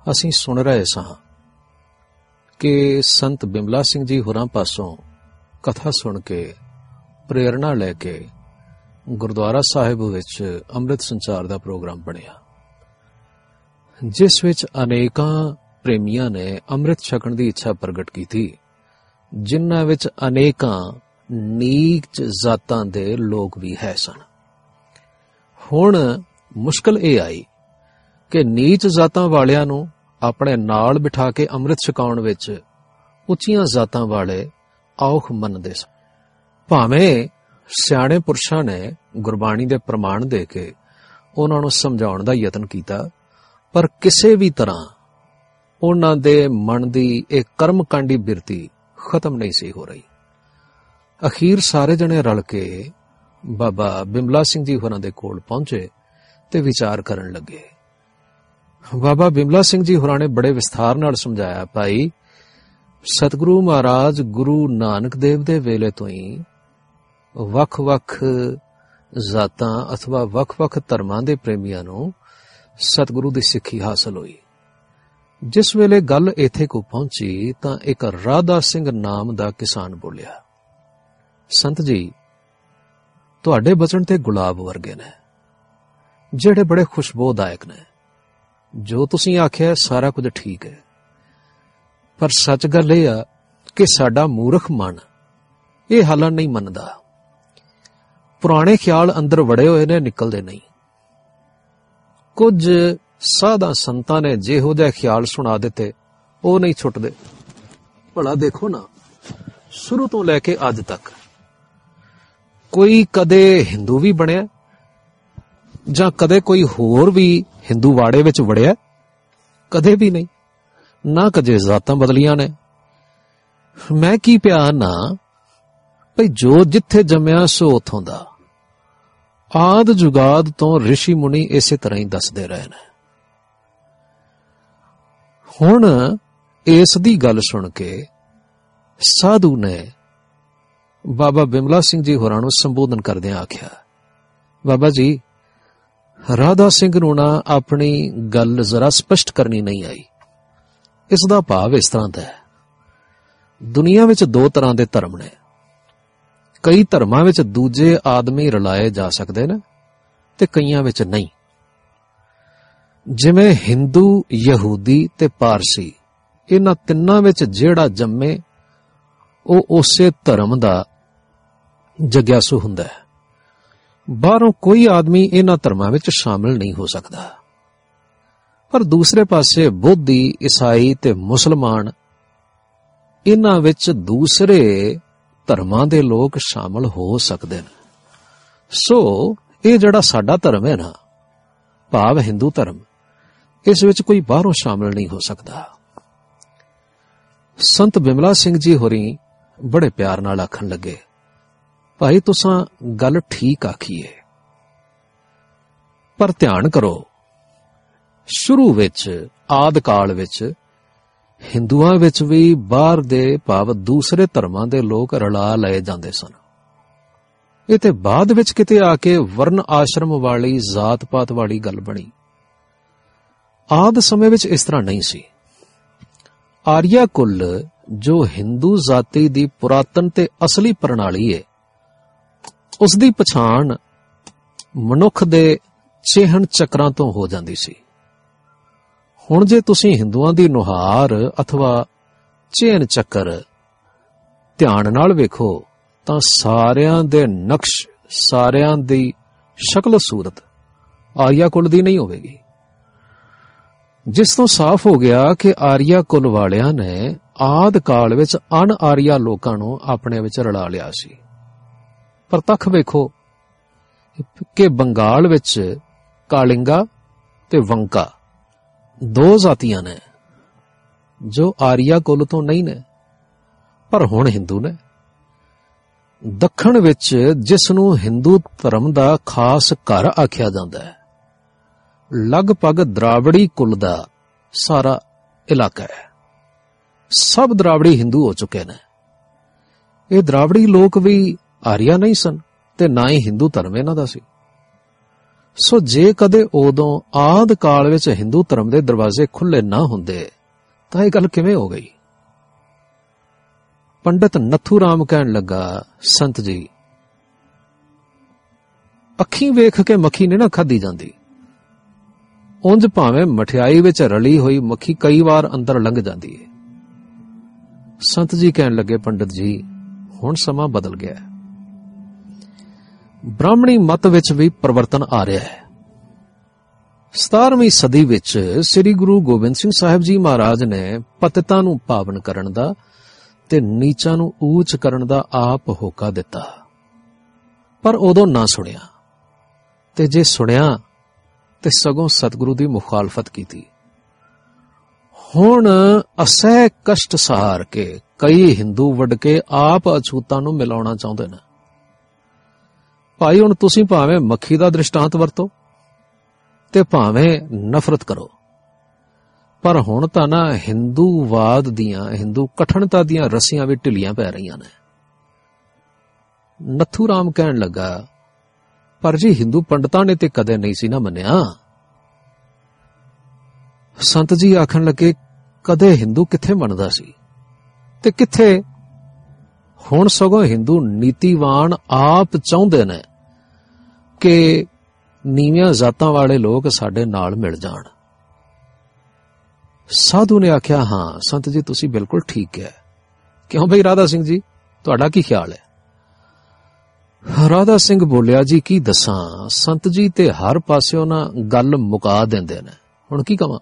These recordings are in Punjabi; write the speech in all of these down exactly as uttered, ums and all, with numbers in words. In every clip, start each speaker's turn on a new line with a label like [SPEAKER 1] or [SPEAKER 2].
[SPEAKER 1] ਅਸੀਂ ਸੁਣ ਰਹੇ ਸਾਂ ਕਿ ਸੰਤ ਬਿਮਲਾ ਸਿੰਘ ਜੀ ਹੋਰਾਂ ਪਾਸੋਂ ਕਥਾ ਸੁਣ ਕੇ ਪ੍ਰੇਰਣਾ ਲੈ ਕੇ ਗੁਰਦੁਆਰਾ ਸਾਹਿਬ ਵਿੱਚ ਅੰਮ੍ਰਿਤ ਸੰਚਾਰ ਦਾ ਪ੍ਰੋਗਰਾਮ ਬਣਿਆ, ਜਿਸ ਵਿੱਚ ਅਨੇਕਾਂ ਪ੍ਰੇਮੀਆਂ ਨੇ ਅੰਮ੍ਰਿਤ ਛਕਣ ਦੀ ਇੱਛਾ ਪ੍ਰਗਟ ਕੀਤੀ, ਜਿਨ੍ਹਾਂ ਵਿੱਚ ਅਨੇਕਾਂ ਨੀਚ ਜਾਤਾਂ ਦੇ ਲੋਕ ਵੀ ਹੈ ਸਨ। ਹੁਣ ਮੁਸ਼ਕਲ ਇਹ ਆਈ ਕਿ ਨੀਚ ਜਾਤਾਂ ਵਾਲਿਆਂ ਨੂੰ ਆਪਣੇ ਨਾਲ ਬਿਠਾ ਕੇ ਅੰਮ੍ਰਿਤ ਛਕਾਉਣ ਵਿੱਚ ਉੱਚੀਆਂ ਜਾਤਾਂ ਵਾਲੇ ਔਖ ਮੰਨਦੇ ਸਨ। ਭਾਵੇਂ ਸਿਆਣੇ ਪੁਰਸ਼ਾਂ ਨੇ ਗੁਰਬਾਣੀ ਦੇ ਪ੍ਰਮਾਣ ਦੇ ਕੇ ਉਹਨਾਂ ਨੂੰ ਸਮਝਾਉਣ ਦਾ ਯਤਨ ਕੀਤਾ, ਪਰ ਕਿਸੇ ਵੀ ਤਰ੍ਹਾਂ ਉਹਨਾਂ ਦੇ ਮਨ ਦੀ ਇਹ ਕਰਮਕਾਂਡੀ ਬਿਰਤੀ ਖਤਮ ਨਹੀਂ ਸੀ ਹੋ ਰਹੀ। ਅਖੀਰ ਸਾਰੇ ਜਣੇ ਰਲ ਕੇ ਬਾਬਾ ਬਿਮਲਾ ਸਿੰਘ ਜੀ ਹੋਰਾਂ ਦੇ ਕੋਲ ਪਹੁੰਚੇ ਤੇ ਵਿਚਾਰ ਕਰਨ ਲੱਗੇ। ਬਾਬਾ ਬਿਮਲਾ ਸਿੰਘ ਜੀ ਹੋਰਾਂ ਨੇ ਬੜੇ ਵਿਸਥਾਰ ਨਾਲ ਸਮਝਾਇਆ, ਭਾਈ ਸਤਿਗੁਰੂ ਮਹਾਰਾਜ ਗੁਰੂ ਨਾਨਕ ਦੇਵ ਦੇ ਵੇਲੇ ਤੋਂ ਹੀ ਵੱਖ-ਵੱਖ ਜਾਤਾਂ ਅਥਵਾ ਵੱਖ-ਵੱਖ ਧਰਮਾਂ ਦੇ ਪ੍ਰੇਮੀਆਂ ਨੂੰ ਸਤਿਗੁਰੂ ਦੀ ਸਿੱਖੀ ਹਾਸਲ ਹੋਈ। ਜਿਸ ਵੇਲੇ ਗੱਲ ਇੱਥੇ ਕੋ ਪਹੁੰਚੀ ਤਾਂ ਇੱਕ ਰਾਧਾ ਸਿੰਘ ਨਾਮ ਦਾ ਕਿਸਾਨ ਬੋਲਿਆ, ਸੰਤ ਜੀ, ਤੁਹਾਡੇ ਬਚਨ ਤੇ ਗੁਲਾਬ ਵਰਗੇ ਨੇ, ਜਿਹੜੇ ਬੜੇ ਖੁਸ਼ਬੂਦਾਇਕ ਨੇ। ਜੋ ਤੁਸੀਂ ਆਖਿਆ ਸਾਰਾ ਕੁਝ ਠੀਕ ਹੈ, ਪਰ ਸੱਚ ਗੱਲ ਇਹ ਆ ਕਿ ਸਾਡਾ ਮੂਰਖ ਮਨ ਇਹ ਹਾਲਾਂ ਨਹੀਂ ਮੰਨਦਾ। ਪੁਰਾਣੇ ਖਿਆਲ ਅੰਦਰ ਵੜੇ ਹੋਏ ਨੇ, ਨਿਕਲਦੇ ਨਹੀਂ। ਕੁਝ ਸਾਧਾਂ ਸੰਤਾਂ ਨੇ ਜਿਹੋ ਜਿਹੇ ਖਿਆਲ ਸੁਣਾ ਦਿੱਤੇ, ਉਹ ਨਹੀਂ ਛੁੱਟਦੇ। ਭਲਾ ਦੇਖੋ ਨਾ, ਸ਼ੁਰੂ ਤੋਂ ਲੈ ਕੇ ਅੱਜ ਤੱਕ ਕੋਈ ਕਦੇ ਹਿੰਦੂ ਵੀ ਬਣਿਆ ਜਾਂ ਕਦੇ ਕੋਈ ਹੋਰ ਵੀ ਹਿੰਦੂ ਵਾੜੇ ਵਿੱਚ ਵੜਿਆ? ਕਦੇ ਵੀ ਨਹੀਂ। ਨਾ ਕਦੇ ਜਾਤਾਂ ਬਦਲੀਆਂ ਨੇ। ਮੈਂ ਕੀ ਪਿਆ ਨਾ ਭਈ ਜੋ ਜਿੱਥੇ ਜੰਮਿਆ ਸੋ ਉੱਥੋਂ ਦਾ। ਆਦ ਜੁਗਾਦ ਤੋਂ ਰਿਸ਼ੀ ਮੁਨੀ ਇਸੇ ਤਰ੍ਹਾਂ ਹੀ ਦੱਸਦੇ ਰਹੇ ਨੇ। ਹੁਣ ਇਸ ਦੀ ਗੱਲ ਸੁਣ ਕੇ ਸਾਧੂ ਨੇ ਬਾਬਾ ਬਿਮਲਾ ਸਿੰਘ ਜੀ ਹੋਰਾਂ ਨੂੰ ਸੰਬੋਧਨ ਕਰਦਿਆਂ ਆਖਿਆ, ਬਾਬਾ ਜੀ, ਰਾਧਾ ਸਿੰਘ ਨੂੰ ਨਾ ਆਪਣੀ ਗੱਲ ਜ਼ਰਾ ਸਪਸ਼ਟ ਕਰਨੀ ਨਹੀਂ ਆਈ। ਇਸ ਦਾ ਭਾਵ ਇਸ ਤਰ੍ਹਾਂ ਦਾ ਹੈ, ਦੁਨੀਆ ਵਿੱਚ ਦੋ ਤਰ੍ਹਾਂ ਦੇ ਧਰਮ ਨੇ। ਕਈ ਧਰਮਾਂ ਵਿੱਚ ਦੂਜੇ ਆਦਮੀ ਰਲਾਏ ਜਾ ਸਕਦੇ ਨੇ ਤੇ ਕਈਆਂ ਵਿੱਚ ਨਹੀਂ। ਜਿਵੇਂ ਹਿੰਦੂ, ਯਹੂਦੀ ਤੇ ਪਾਰਸੀ, ਇਹਨਾਂ ਤਿੰਨਾਂ ਵਿੱਚ ਜਿਹੜਾ ਜੰਮੇ ਉਹ ਉਸੇ ਧਰਮ ਦਾ ਜਗਿਆਸੂ ਹੁੰਦਾ ਹੈ। ਬਾਹਰੋਂ ਕੋਈ ਆਦਮੀ ਇਹਨਾਂ ਧਰਮਾਂ ਵਿੱਚ ਸ਼ਾਮਿਲ ਨਹੀਂ ਹੋ ਸਕਦਾ। ਪਰ ਦੂਸਰੇ ਪਾਸੇ ਬੋਧੀ, ਈਸਾਈ ਤੇ ਮੁਸਲਮਾਨ, ਇਹਨਾਂ ਵਿੱਚ ਦੂਸਰੇ ਧਰਮਾਂ ਦੇ ਲੋਕ ਸ਼ਾਮਿਲ ਹੋ ਸਕਦੇ ਨੇ। ਸੋ ਇਹ ਜਿਹੜਾ ਸਾਡਾ ਧਰਮ ਹੈ ਨਾ, ਭਾਵ ਹਿੰਦੂ ਧਰਮ, ਇਸ ਵਿੱਚ ਕੋਈ ਬਾਹਰੋਂ ਸ਼ਾਮਿਲ ਨਹੀਂ ਹੋ ਸਕਦਾ। ਸੰਤ ਬਿਮਲਾ ਸਿੰਘ ਜੀ ਹੋਰੀ ਬੜੇ ਪਿਆਰ ਨਾਲ ਆਖਣ ਲੱਗੇ, ਭਾਈ ਤੁਸਾਂ ਗੱਲ ਠੀਕ ਆਖੀ ਏ, ਪਰ ਧਿਆਨ ਕਰੋ, ਸ਼ੁਰੂ ਵਿੱਚ ਆਦਿ ਕਾਲ ਵਿੱਚ ਹਿੰਦੂਆਂ ਵਿੱਚ ਵੀ ਬਾਹਰ ਦੇ ਭਾਵ ਦੂਸਰੇ ਧਰਮਾਂ ਦੇ ਲੋਕ ਰਲਾ ਲਏ ਜਾਂਦੇ ਸਨ। ਇਹ ਤੇ ਬਾਅਦ ਵਿੱਚ ਕਿਤੇ ਆ ਕੇ ਵਰਨ ਆਸ਼ਰਮ ਵਾਲੀ, ਜਾਤ ਪਾਤ ਵਾਲੀ ਗੱਲ ਬਣੀ। ਆਦਿ ਸਮੇਂ ਵਿੱਚ ਇਸ ਤਰ੍ਹਾਂ ਨਹੀਂ ਸੀ। ਆਰੀਆ ਕੁਲ ਜੋ ਹਿੰਦੂ ਜਾਤੀ ਦੀ ਪੁਰਾਤਨ ਤੇ ਅਸਲੀ ਪ੍ਰਣਾਲੀ ਹੈ, ਉਸ ਦੀ ਪਛਾਣ ਮਨੁੱਖ ਦੇ ਚਿਹਨ ਚੱਕਰਾਂ ਤੋਂ ਹੋ ਜਾਂਦੀ ਸੀ। ਹੁਣ ਜੇ ਤੁਸੀਂ ਹਿੰਦੂਆਂ ਦੀ ਨੁਹਾਰ ਅਥਵਾ ਚਿਹਨ ਚੱਕਰ ਧਿਆਨ ਨਾਲ ਵੇਖੋ ਤਾਂ ਸਾਰਿਆਂ ਦੇ ਨਕਸ਼, ਸਾਰਿਆਂ ਦੀ ਸ਼ਕਲ ਸੂਰਤ ਆਰੀਆ ਕੁਲ ਦੀ ਨਹੀਂ ਹੋਵੇਗੀ। ਜਿਸ ਤੋਂ ਸਾਫ਼ ਹੋ ਗਿਆ ਕਿ ਆਰੀਆ ਕੁਲ ਵਾਲਿਆਂ ਨੇ ਆਦਿ ਕਾਲ ਵਿੱਚ ਅਣ ਆਰੀਆ ਲੋਕਾਂ ਨੂੰ ਆਪਣੇ ਵਿੱਚ ਰਲਾ ਲਿਆ ਸੀ। ਪਰ ਤੱਕ ਵੇਖੋ ਕਿ ਬੰਗਾਲ ਵਿੱਚ ਕਾਲਿੰਗਾ ਤੇ ਵੰਕਾ ਦੋ ਜਾਤੀਆਂ ਨੇ ਜੋ ਆਰੀਆ ਕੁਲ ਤੋਂ ਨਹੀਂ ਨੇ, ਪਰ ਹੁਣ ਹਿੰਦੂ ਨੇ। ਦੱਖਣ ਵਿੱਚ ਜਿਸ ਨੂੰ ਹਿੰਦੂ ਧਰਮ ਦਾ ਖਾਸ ਘਰ ਆਖਿਆ ਜਾਂਦਾ ਹੈ, ਲਗਭਗ ਦਰਾਵੜੀ ਕੁਲ ਦਾ ਸਾਰਾ ਇਲਾਕਾ ਹੈ। ਸਭ ਦਰਾਵੜੀ ਹਿੰਦੂ ਹੋ ਚੁੱਕੇ ਨੇ। ਇਹ ਦਰਾਵੜੀ ਲੋਕ ਵੀ ਆਰੀਆ ਨਹੀਂ ਸਨ ਤੇ ਨਾ ਹੀ ਹਿੰਦੂ ਧਰਮ ਇਹਨਾਂ ਦਾ ਸੀ। ਸੋ ਜੇ ਕਦੇ ਉਦੋਂ ਆਦਿ ਕਾਲ ਵਿੱਚ ਹਿੰਦੂ ਧਰਮ ਦੇ ਦਰਵਾਜ਼ੇ ਖੁੱਲੇ ਨਾ ਹੁੰਦੇ ਤਾਂ ਇਹ ਗੱਲ ਕਿਵੇਂ ਹੋ ਗਈ? ਪੰਡਤ ਨੱਥੂ ਰਾਮ ਕਹਿਣ ਲੱਗਾ, ਸੰਤ ਜੀ, ਅੱਖੀਂ ਵੇਖ ਕੇ ਮੱਖੀ ਨਹੀਂ ਨਾ ਖਾਧੀ ਜਾਂਦੀ। ਉਂਝ ਭਾਵੇਂ ਮਠਿਆਈ ਵਿੱਚ ਰਲੀ ਹੋਈ ਮੱਖੀ ਕਈ ਵਾਰ ਅੰਦਰ ਲੰਘ ਜਾਂਦੀ ਹੈ। ਸੰਤ ਜੀ ਕਹਿਣ ਲੱਗੇ, ਪੰਡਤ ਜੀ, ਹੁਣ ਸਮਾਂ ਬਦਲ ਗਿਆ ਹੈ। ਬ੍ਰਾਹਮਣੀ ਮਤ ਵਿੱਚ ਵੀ ਪਰਿਵਰਤਨ ਆ ਰਿਹਾ ਹੈ। ਸਤਾਰਵੀਂ ਸਦੀ ਵਿੱਚ ਸ੍ਰੀ ਗੁਰੂ ਗੋਬਿੰਦ ਸਿੰਘ ਸਾਹਿਬ ਜੀ ਮਹਾਰਾਜ ਨੇ ਪਤਿਤਾਂ ਨੂੰ ਪਾਵਨ ਕਰਨ ਦਾ ਤੇ ਨੀਚਾਂ ਨੂੰ ਊਚ ਕਰਨ ਦਾ ਆਪ ਹੋਕਾ ਦਿੱਤਾ, ਪਰ ਉਦੋਂ ਨਾ ਸੁਣਿਆ, ਤੇ ਜੇ ਸੁਣਿਆ ਤੇ ਸਗੋਂ ਸਤਿਗੁਰੂ ਦੀ ਮੁਖਾਲਫਤ ਕੀਤੀ। ਹੁਣ ਅਸਹਿ ਕਸ਼ਟ ਸਹਾਰ ਕੇ ਕਈ ਹਿੰਦੂ ਵੱਢ ਕੇ ਆਪ ਅਛੂਤਾਂ ਨੂੰ ਮਿਲਾਉਣਾ ਚਾਹੁੰਦੇ ਨੇ। ਭਾਈ, ਹੁਣ ਤੁਸੀਂ ਭਾਵੇਂ ਮੱਖੀ ਦਾ ਦ੍ਰਿਸ਼ਟਾਂਤ ਵਰਤੋ ਤੇ ਭਾਵੇਂ ਨਫ਼ਰਤ ਕਰੋ, ਪਰ ਹੁਣ ਤਾਂ ਨਾ ਹਿੰਦੂਵਾਦ ਦੀਆਂ, ਹਿੰਦੂ ਕਠਨਤਾ ਦੀਆਂ ਰੱਸੀਆਂ ਵੀ ਢਿੱਲੀਆਂ ਪੈ ਰਹੀਆਂ ਨੇ। ਨੱਥੂ ਰਾਮ ਕਹਿਣ ਲੱਗਾ, ਪਰ ਜੀ ਹਿੰਦੂ ਪੰਡਤਾਂ ਨੇ ਤੇ ਕਦੇ ਨਹੀਂ ਸੀ ਨਾ ਮੰਨਿਆ। ਸੰਤ ਜੀ ਆਖਣ ਲੱਗੇ, ਕਦੇ ਹਿੰਦੂ ਕਿੱਥੇ ਮੰਨਦਾ ਸੀ ਤੇ ਕਿੱਥੇ? ਹੁਣ ਸਗੋਂ ਹਿੰਦੂ ਨੀਤੀਵਾਨ ਆਪ ਚਾਹੁੰਦੇ ਨੇ ਕਿ ਨੀਵੀਆਂ ਜ਼ਾਤਾਂ ਵਾਲੇ ਲੋਕ ਸਾਡੇ ਨਾਲ ਮਿਲ ਜਾਣ। ਸਾਧੂ ਨੇ ਆਖਿਆ, ਹਾਂ ਸੰਤ ਜੀ, ਤੁਸੀਂ ਬਿਲਕੁਲ ਠੀਕ ਕਿਹਾ। ਕਿਉਂ ਬਈ ਰਾਧਾ ਸਿੰਘ ਜੀ, ਤੁਹਾਡਾ ਕੀ ਖਿਆਲ ਹੈ? ਰਾਧਾ ਸਿੰਘ ਬੋਲਿਆ, ਜੀ ਕੀ ਦੱਸਾਂ, ਸੰਤ ਜੀ ਤੇ ਹਰ ਪਾਸਿਓਂ ਨਾ ਗੱਲ ਮੁਕਾ ਦਿੰਦੇ ਨੇ, ਹੁਣ ਕੀ ਕਵਾਂ।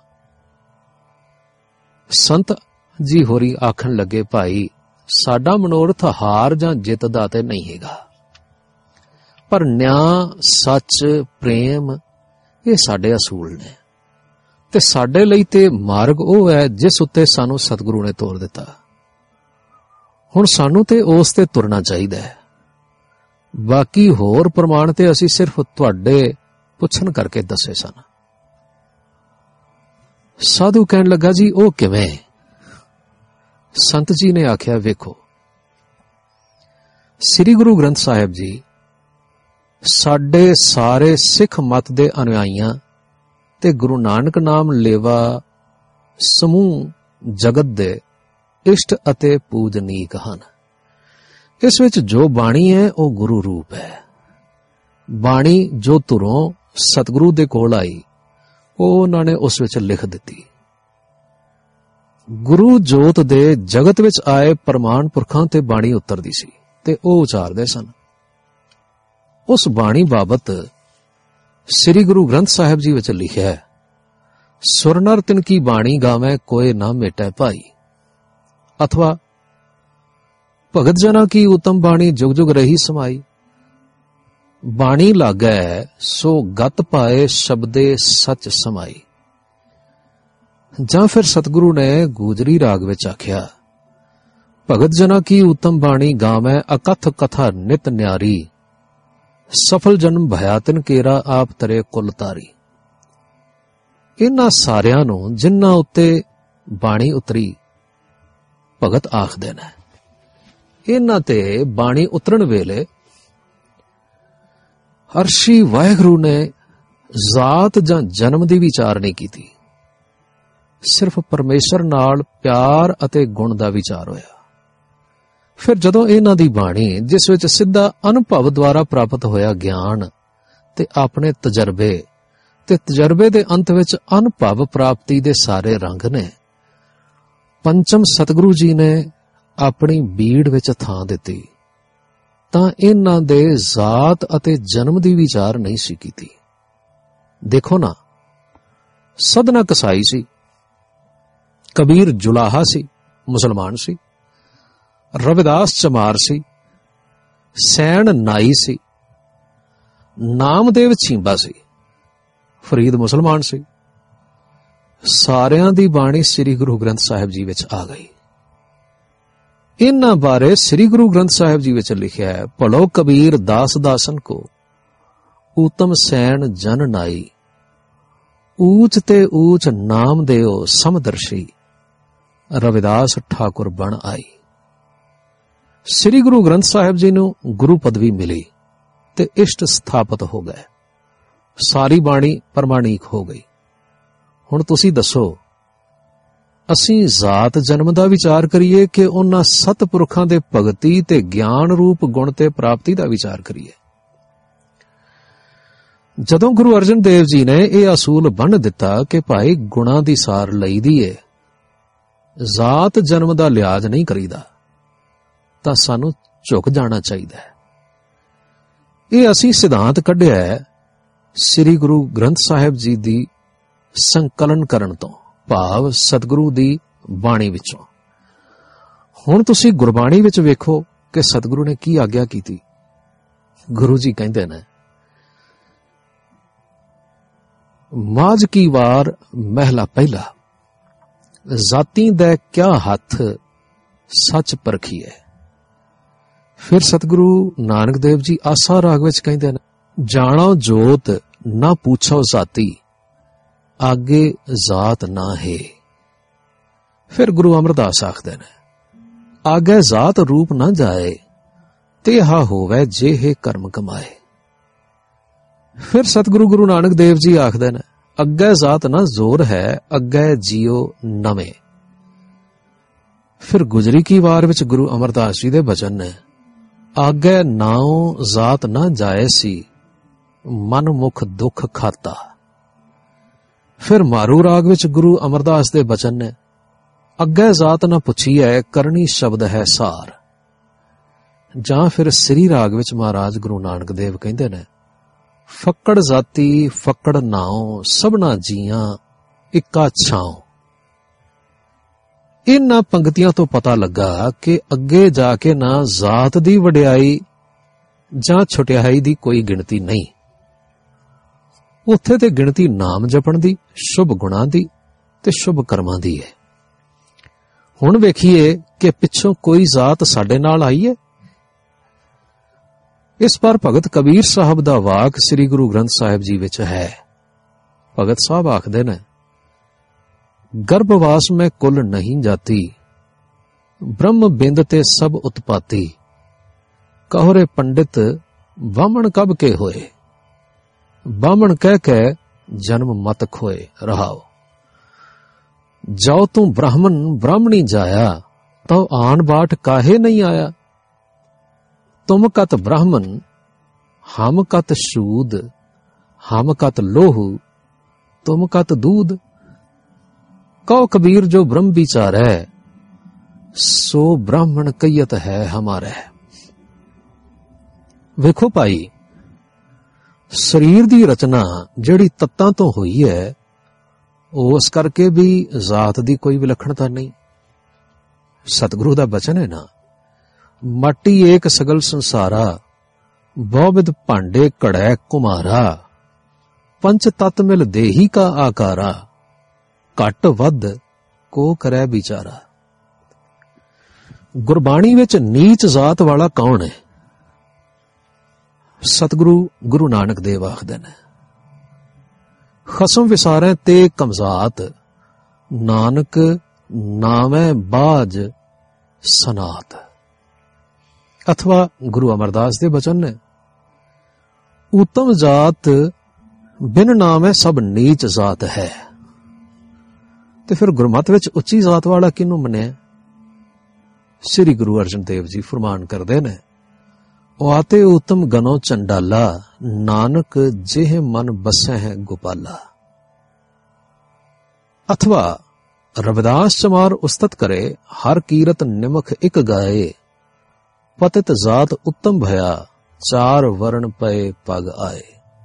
[SPEAKER 1] ਸੰਤ ਜੀ ਹੋਰੀ ਆਖਣ ਲੱਗੇ, ਭਾਈ, ਸਾਡਾ ਮਨੋਰਥ ਹਾਰ ਜਾਂ ਜਿੱਤ ਦਾ ਤੇ ਨਹੀਂ ਹੈਗਾ, ਪਰ ਨਿਆਂ, ਸੱਚ, ਪ੍ਰੇਮ ਇਹ ਸਾਡੇ ਅਸੂਲ ਨੇ, ਤੇ ਸਾਡੇ ਲਈ ਤੇ ਮਾਰਗ ਉਹ ਹੈ ਜਿਸ ਉੱਤੇ ਸਾਨੂੰ ਸਤਿਗੁਰੂ ਨੇ ਤੋਰ ਦਿੱਤਾ। ਹੁਣ ਸਾਨੂੰ ਤੇ ਉਸ ਤੇ ਤੁਰਨਾ ਚਾਹੀਦਾ ਹੈ। ਬਾਕੀ ਹੋਰ ਪ੍ਰਮਾਣ ਤੇ ਅਸੀਂ ਸਿਰਫ ਤੁਹਾਡੇ ਪੁੱਛਣ ਕਰਕੇ ਦੱਸੇ ਸਨ। ਸਾਧੂ ਕਹਿਣ ਲੱਗਾ, ਜੀ ਉਹ ਕਿਵੇਂ? ਸੰਤ ਜੀ ਨੇ ਆਖਿਆ, ਵੇਖੋ, ਸ੍ਰੀ ਗੁਰੂ ਗ੍ਰੰਥ ਸਾਹਿਬ ਜੀ ਸਾਡੇ ਸਾਰੇ ਸਿੱਖ ਮਤ ਦੇ ਅਨੁਯਾਈਆਂ ਤੇ ਗੁਰੂ ਨਾਨਕ ਨਾਮ ਲੇਵਾ ਸਮੂਹ ਜਗਤ ਦੇ ਇਸ਼ਟ ਅਤੇ ਪੂਜਨੀਕ ਹਨ। ਇਸ ਵਿੱਚ ਜੋ ਬਾਣੀ ਹੈ ਉਹ ਗੁਰੂ ਰੂਪ ਹੈ। ਬਾਣੀ ਜੋ ਧੁਰੋਂ ਸਤਿਗੁਰੂ ਦੇ ਕੋਲ ਆਈ ਉਹ ਉਹਨਾਂ ਨੇ ਉਸ ਵਿੱਚ ਲਿਖ ਦਿੱਤੀ। ਗੁਰੂ ਜੋਤ ਦੇ ਜਗਤ ਵਿੱਚ ਆਏ ਪ੍ਰਮਾਣ ਪੁਰਖਾਂ ਤੇ ਬਾਣੀ ਉਤਰਦੀ ਸੀ ਤੇ ਉਹ ਉਚਾਰਦੇ ਸਨ। ਉਸ ਬਾਣੀ ਬਾਬਤ ਸ੍ਰੀ ਗੁਰੂ ਗ੍ਰੰਥ ਸਾਹਿਬ ਜੀ ਵਿੱਚ ਲਿਖਿਆ ਹੈ, ਸੁਰ ਨਰ ਤਿਨ ਕੀ ਬਾਣੀ ਗਾਵੇਂ ਕੋਏ ਨਾ ਮੇਟੈ ਭਾਈ, ਅਥਵਾ ਭਗਤ ਜਨਾ ਕੀ ਉਤਮ ਬਾਣੀ ਜੁਗ ਜੁਗ ਰਹੀ ਸਮਾਈ। ਬਾਣੀ ਲਾਗੈ ਸੋ ਗਤ ਪਾਏ ਸ਼ਬਦੇ ਸੱਚ ਸਮਾਈ। ਜਾਂ ਫਿਰ ਸਤਿਗੁਰੂ ਨੇ ਗੂਜਰੀ ਰਾਗ ਵਿੱਚ ਆਖਿਆ, ਭਗਤ ਜਨਾ ਕੀ ਉਤਮ ਬਾਣੀ ਗਾਵੇਂ ਅਕਥ ਕਥਾ ਨਿਤ ਨਿਆਰੀ, ਸਫਲ ਜਨਮ ਭਇਆ ਤਿਨ ਕੇਰਾ ਆਪ ਤਰੇ ਕੁਲ ਤਾਰੀ। ਇਹਨਾਂ ਸਾਰਿਆਂ ਨੂੰ ਜਿਨ੍ਹਾਂ ਉੱਤੇ ਬਾਣੀ ਉਤਰੀ ਭਗਤ ਆਖਦੇ ਨੇ। ਇਹਨਾਂ ਤੇ ਬਾਣੀ ਉਤਰਨ ਵੇਲੇ ਅਰਸ਼ੀ ਵਾਹਿਗੁਰੂ ਨੇ ਜ਼ਾਤ ਜਾਂ ਜਨਮ ਦੀ ਵਿਚਾਰ ਨਹੀਂ ਕੀਤੀ, ਸਿਰਫ ਪਰਮੇਸ਼ਰ ਨਾਲ ਪਿਆਰ ਅਤੇ ਗੁਣ ਦਾ ਵਿਚਾਰ ਹੋਇਆ। ਫਿਰ ਜਦੋਂ ਇਹਨਾਂ ਦੀ ਬਾਣੀ, ਜਿਸ ਵਿੱਚ ਸਿੱਧਾ ਅਨੁਭਵ ਦੁਆਰਾ ਪ੍ਰਾਪਤ ਹੋਇਆ ਗਿਆਨ ਤੇ ਆਪਣੇ ਤਜਰਬੇ ਤੇ ਤਜਰਬੇ ਦੇ ਅੰਤ ਵਿੱਚ ਅਨੁਭਵ ਪ੍ਰਾਪਤੀ ਦੇ ਸਾਰੇ ਰੰਗ ਨੇ, ਪੰਚਮ ਸਤਿਗੁਰੂ ਜੀ ਨੇ ਆਪਣੀ ਬੀੜ ਵਿੱਚ ਥਾਂ ਦਿੱਤੀ, ਤਾਂ ਇਹਨਾਂ ਦੇ ਜ਼ਾਤ ਅਤੇ ਜਨਮ ਦੀ ਵਿਚਾਰ ਨਹੀਂ ਸੀ ਕੀਤੀ। ਦੇਖੋ ਨਾ, ਸਦਨਾ ਕਸਾਈ ਸੀ, ਕਬੀਰ ਜੁਲਾਹਾ ਸੀ, ਮੁਸਲਮਾਨ ਸੀ, ਰਵਿਦਾਸ ਚਮਾਰ ਸੀ, ਸੈਣ ਨਾਈ ਸੀ, ਨਾਮਦੇਵ ਛੀਂਬਾ ਸੀ, ਫਰੀਦ ਮੁਸਲਮਾਨ ਸੀ। ਸਾਰਿਆਂ ਦੀ ਬਾਣੀ ਸ੍ਰੀ ਗੁਰੂ ਗ੍ਰੰਥ ਸਾਹਿਬ ਜੀ ਵਿੱਚ ਆ ਗਈ। ਇਹਨਾਂ ਬਾਰੇ ਸ੍ਰੀ ਗੁਰੂ ਗ੍ਰੰਥ ਸਾਹਿਬ ਜੀ ਵਿੱਚ ਲਿਖਿਆ ਹੈ, ਭਲੋ ਕਬੀਰ ਦਾਸ ਦਾਸਨ ਕੋ ਊਤਮ ਸੈਣ ਜਨ ਨਾਈ, ਊਚ ਤੇ ਊਚ ਨਾਮ ਦਿਓ ਸਮਦਰਸ਼ੀ, ਰਵਿਦਾਸ ਠਾਕੁਰ ਬਣ ਆਈ। ਸ੍ਰੀ ਗੁਰੂ ਗ੍ਰੰਥ ਸਾਹਿਬ ਜੀ ਨੂੰ ਗੁਰੂ ਪਦਵੀ ਮਿਲੀ ਤੇ ਇਸ਼ਟ ਸਥਾਪਤ ਹੋ ਗਏ। ਸਾਰੀ ਬਾਣੀ ਪ੍ਰਮਾਣਿਕ ਹੋ ਗਈ। ਹੁਣ ਤੁਸੀਂ ਦੱਸੋ, ਅਸੀਂ ਜ਼ਾਤ ਜਨਮ ਦਾ ਵਿਚਾਰ ਕਰੀਏ ਕਿ ਉਹਨਾਂ ਸਤਿਪੁਰਖਾਂ ਦੇ ਭਗਤੀ ਤੇ ਗਿਆਨ ਰੂਪ ਗੁਣ ਤੇ ਪ੍ਰਾਪਤੀ ਦਾ ਵਿਚਾਰ ਕਰੀਏ? ਜਦੋਂ ਗੁਰੂ ਅਰਜਨ ਦੇਵ ਜੀ ਨੇ ਇਹ ਅਸੂਲ ਬੰਨ੍ਹ ਦਿੱਤਾ ਕਿ ਭਾਈ ਗੁਣਾਂ ਦੀ ਸਾਰ ਲਈਦੀ ਏ, ਜ਼ਾਤ ਜਨਮ ਦਾ ਲਿਹਾਜ਼ ਨਹੀਂ ਕਰੀਦਾ, ਤਾਂ ਸਾਨੂੰ ਝੁਕ ਜਾਣਾ ਚਾਹੀਦਾ ਹੈ। ਇਹ ਅਸੀਂ ਸਿਧਾਂਤ ਕੱਢਿਆ ਹੈ ਸ੍ਰੀ ਗੁਰੂ ਗ੍ਰੰਥ ਸਾਹਿਬ ਜੀ ਦੀ ਸੰਕਲਨ ਕਰਨ ਤੋਂ, ਭਾਵ ਸਤਿਗੁਰੂ ਦੀ ਬਾਣੀ ਵਿੱਚੋਂ। ਹੁਣ ਤੁਸੀਂ ਗੁਰਬਾਣੀ ਵਿੱਚ ਵੇਖੋ ਕਿ ਸਤਿਗੁਰੂ ਨੇ ਕੀ ਆਗਿਆ ਕੀਤੀ। ਗੁਰੂ ਜੀ ਕਹਿੰਦੇ ਨੇ, ਮਾਝ ਕੀ ਵਾਰ ਮਹਿਲਾ ਪਹਿਲਾ, ਜਾਤੀ ਦੇ ਕਿਆ ਹੱਥ ਸੱਚ ਪਰਖੀਏ। ਫਿਰ ਸਤਿਗੁਰੂ ਨਾਨਕ ਦੇਵ ਜੀ ਆਸਾ ਰਾਗ ਵਿੱਚ ਕਹਿੰਦੇ ਨੇ, ਜਾਣੋ ਜੋਤ ਨਾ ਪੁੱਛੋ ਜਾਤੀ, ਆਗੇ ਜ਼ਾਤ ਨਾ ਹੈ। ਫਿਰ ਗੁਰੂ ਅਮਰਦਾਸ ਆਖਦੇ ਨੇ, ਆਗੇ ਜ਼ਾਤ ਰੂਪ ਨਾ ਜਾਏ, ਤੇ ਹਾ ਹੋਵੇ ਜਿਹੇ ਕਰਮ ਕਮਾਏ। ਫਿਰ ਸਤਿਗੁਰੂ ਗੁਰੂ ਨਾਨਕ ਦੇਵ ਜੀ ਆਖਦੇ ਨੇ, ਅੱਗੇ ਜ਼ਾਤ ਨਾ ਜ਼ੋਰ ਹੈ, ਅੱਗੇ ਜੀਓ ਨਵੇਂ। ਫਿਰ ਗੁਜਰੀ ਕੀ ਵਾਰ ਵਿੱਚ ਗੁਰੂ ਅਮਰਦਾਸ ਜੀ ਦੇ ਬਚਨ ਨੇ, ਆਗੇ ਨਾਉ ਜ਼ਾਤ ਨਾ ਜਾਏ ਸੀ, ਮਨ ਮੁਖ ਦੁੱਖ ਖਾਤਾ। ਫਿਰ ਮਾਰੂ ਰਾਗ ਵਿੱਚ ਗੁਰੂ ਅਮਰਦਾਸ ਦੇ ਬਚਨ ਨੇ, ਅੱਗੇ ਜ਼ਾਤ ਨਾ ਪੁੱਛੀਐ, ਕਰਨੀ ਸ਼ਬਦ ਹੈ ਸਾਰ। ਜਾਂ ਫਿਰ ਸ੍ਰੀ ਰਾਗ ਵਿੱਚ ਮਹਾਰਾਜ ਗੁਰੂ ਨਾਨਕ ਦੇਵ ਕਹਿੰਦੇ ਨੇ, ਫੱਕੜ ਜਾਤੀ ਫੱਕੜ ਨਾਉ, ਸਭਨਾ ਜੀਆਂ ਇੱਕਾ ਛਾਉ। ਇਨ੍ਹਾਂ ਪੰਕਤੀਆਂ ਤੋਂ ਪਤਾ ਲੱਗਾ ਕਿ ਅੱਗੇ ਜਾ ਕੇ ਨਾ ਜ਼ਾਤ ਦੀ ਵਡਿਆਈ ਜਾਂ ਛੁਟਿਆਈ ਦੀ ਕੋਈ ਗਿਣਤੀ ਨਹੀਂ, ਉੱਥੇ ਤੇ ਗਿਣਤੀ ਨਾਮ ਜਪਣ ਦੀ, ਸ਼ੁਭ ਗੁਣਾਂ ਦੀ ਤੇ ਸ਼ੁਭ ਕਰਮਾਂ ਦੀ ਹੈ। ਹੁਣ ਵੇਖੀਏ ਕਿ ਪਿੱਛੋਂ ਕੋਈ ਜ਼ਾਤ ਸਾਡੇ ਨਾਲ ਆਈ ਹੈ। ਇਸ ਪਰ ਭਗਤ ਕਬੀਰ ਸਾਹਿਬ ਦਾ ਵਾਕ ਸ੍ਰੀ ਗੁਰੂ ਗ੍ਰੰਥ ਸਾਹਿਬ ਜੀ ਵਿੱਚ ਹੈ। ਭਗਤ ਸਾਹਿਬ ਆਖਦੇ ਨੇ, ਗਰਭਵਾਸ ਮੈਂ ਕੁਲ ਨਹੀਂ ਜਾਤੀ, ਬ੍ਰਹਮ ਬਿੰਦ ਤੇ ਸਭ ਉਤਪਾਤੀ। ਕਹੁਰੇ ਪੰਡਿਤ ਬਾਹਮਣ ਕਬ ਕੇ ਹੋਏ, ਬਾਹਮਣ ਕਹਿ ਕੇ ਜਨਮ ਮਤ ਖੋਏ। ਰਹਾਓ, ਜਾਓ ਤੂੰ ਬ੍ਰਾਹਮਣ ਬ੍ਰਾਹਮਣੀ ਜਾਇਆ, ਤਉ ਆਨ ਬਾਟ ਕਾਹੇ ਨਹੀਂ ਆਇਆ। ਤੁਮ ਕਤ ਬ੍ਰਾਹਮਣ ਹਮ ਕਤ ਸ਼ੂਦ, ਹਮ ਕਤ ਲੋਹੂ ਤੁਮ ਕਤ ਦੂਧ। ਕਹੋ ਕਬੀਰ ਜੋ ਬ੍ਰਹਮ ਵਿਚਾਰ ਹੈ, ਸੋ ਬ੍ਰਾਹਮਣ ਕਈਤ ਹੈ ਹਮਾਰੇ। ਵੇਖੋ ਭਾਈ, ਸਰੀਰ ਦੀ ਰਚਨਾ ਜਿਹੜੀ ਤੱਤਾਂ ਤੋਂ ਹੋਈ ਹੈ, ਉਸ ਕਰਕੇ ਵੀ ਜ਼ਾਤ ਦੀ ਕੋਈ ਵਿਲੱਖਣਤਾ ਨਹੀਂ। ਸਤਿਗੁਰੂ ਦਾ ਬਚਨ ਹੈ ਨਾ, ਮਾਟੀ ਏਕ ਸਗਲ ਸੰਸਾਰਾ, ਬਹੁਵਿਧ ਭਾਂਡੇ ਘੜੈ ਕੁਮਾਰਾ। ਪੰਚ ਤਤ ਮਿਲ ਦੇਹੀ ਕਾ ਆਕਾਰਾ, ਘੱਟ ਵੱਧ ਕੋ ਕਰੈ ਵਿਚਾਰਾ। ਗੁਰਬਾਣੀ ਵਿੱਚ ਨੀਚ ਜ਼ਾਤ ਵਾਲਾ ਕੌਣ ਹੈ? ਸਤਿਗੁਰੂ ਗੁਰੂ ਨਾਨਕ ਦੇਵ ਆਖਦੇ ਨੇ, ਖਸਮ ਵਿਸਾਰੈ ਤੇ ਕਮਜ਼ਾਤ, ਨਾਨਕ ਨਾਮੈ ਬਾਜ ਸਨਾਤ। ਅਥਵਾ ਗੁਰੂ ਅਮਰਦਾਸ ਦੇ ਬਚਨ ਨੇ, ਉਤਮ ਜਾਤ ਬਿਨ ਨਾਮੈ ਸਭ ਨੀਚ ਜਾਤ ਹੈ। ਤੇ ਫਿਰ ਗੁਰਮਤਿ ਵਿੱਚ ਉੱਚੀ ਜਾਤ ਵਾਲਾ ਕਿਹਨੂੰ ਮੰਨਿਆ? ਸ੍ਰੀ ਗੁਰੂ ਅਰਜਨ ਦੇਵ ਜੀ ਫਰਮਾਨ ਕਰਦੇ ਨੇ, ਉਹ ਆਤੇ ਉਤਮ ਗਨੋ ਚੰਡਾਲਾ, ਨਾਨਕ ਜਿਹ ਮਨ ਬਸੈ ਹੈ ਗੋਪਾਲਾ। ਅਥਵਾ ਰਵਿਦਾਸ ਚਮਾਰ ਉਸਤਤ ਕਰੇ, ਹਰ ਕੀਰਤ ਨਿਮਖ ਇੱਕ ਗਾਏ। ਪਤਿਤ ਜਾਤ ਉੱਤਮ ਭਇਆ, ਚਾਰ ਵਰਣ ਪਏ ਪਗ ਆਏ।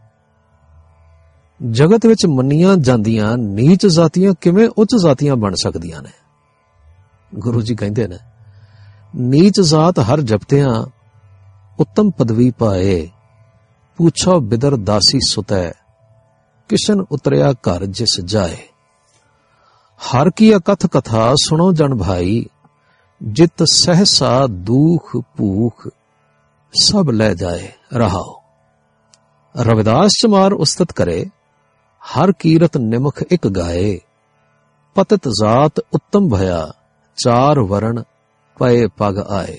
[SPEAKER 1] ਜਗਤ ਵਿੱਚ ਮੰਨੀਆਂ ਜਾਂਦੀਆਂ ਨੀਚ ਜਾਤੀਆਂ ਕਿਵੇਂ ਉੱਚ ਜਾਤੀਆਂ ਬਣ ਸਕਦੀਆਂ ਨੇ? ਗੁਰੂ ਜੀ ਕਹਿੰਦੇ ਨੇ, ਨੀਚ ਜਾਤ ਹਰ ਜਪਤਿਆਂ ਉੱਤਮ ਪਦਵੀ ਪਾਏ। ਪੁੱਛੋ ਬਿਦਰ ਦਾਸੀ ਸੁਤੈ, ਕਿਸ਼ਨ ਉਤਰਿਆ ਘਰ ਜਿਸ ਜਾਏ। ਹਰ ਕੀ ਅਕਥ ਕਥਾ ਸੁਣੋ ਜਨ ਭਾਈ, ਜਿਤ ਸਹਸਾ ਦੁਖ ਭੂਖ ਸਭ ਲੈ ਜਾਏ। ਰਹਾਓ, ਰਵਿਦਾਸ ਚਮਾਰ ਉਸਤਤ ਕਰੇ, ਹਰ ਕੀਰਤ ਨਿਮਖ ਇੱਕ ਗਾਏ। ਪਤਿਤ ਜਾਤ ਉੱਤਮ ਭਇਆ, ਚਾਰ ਵਰਣ ਪਏ ਪਗ ਆਏ।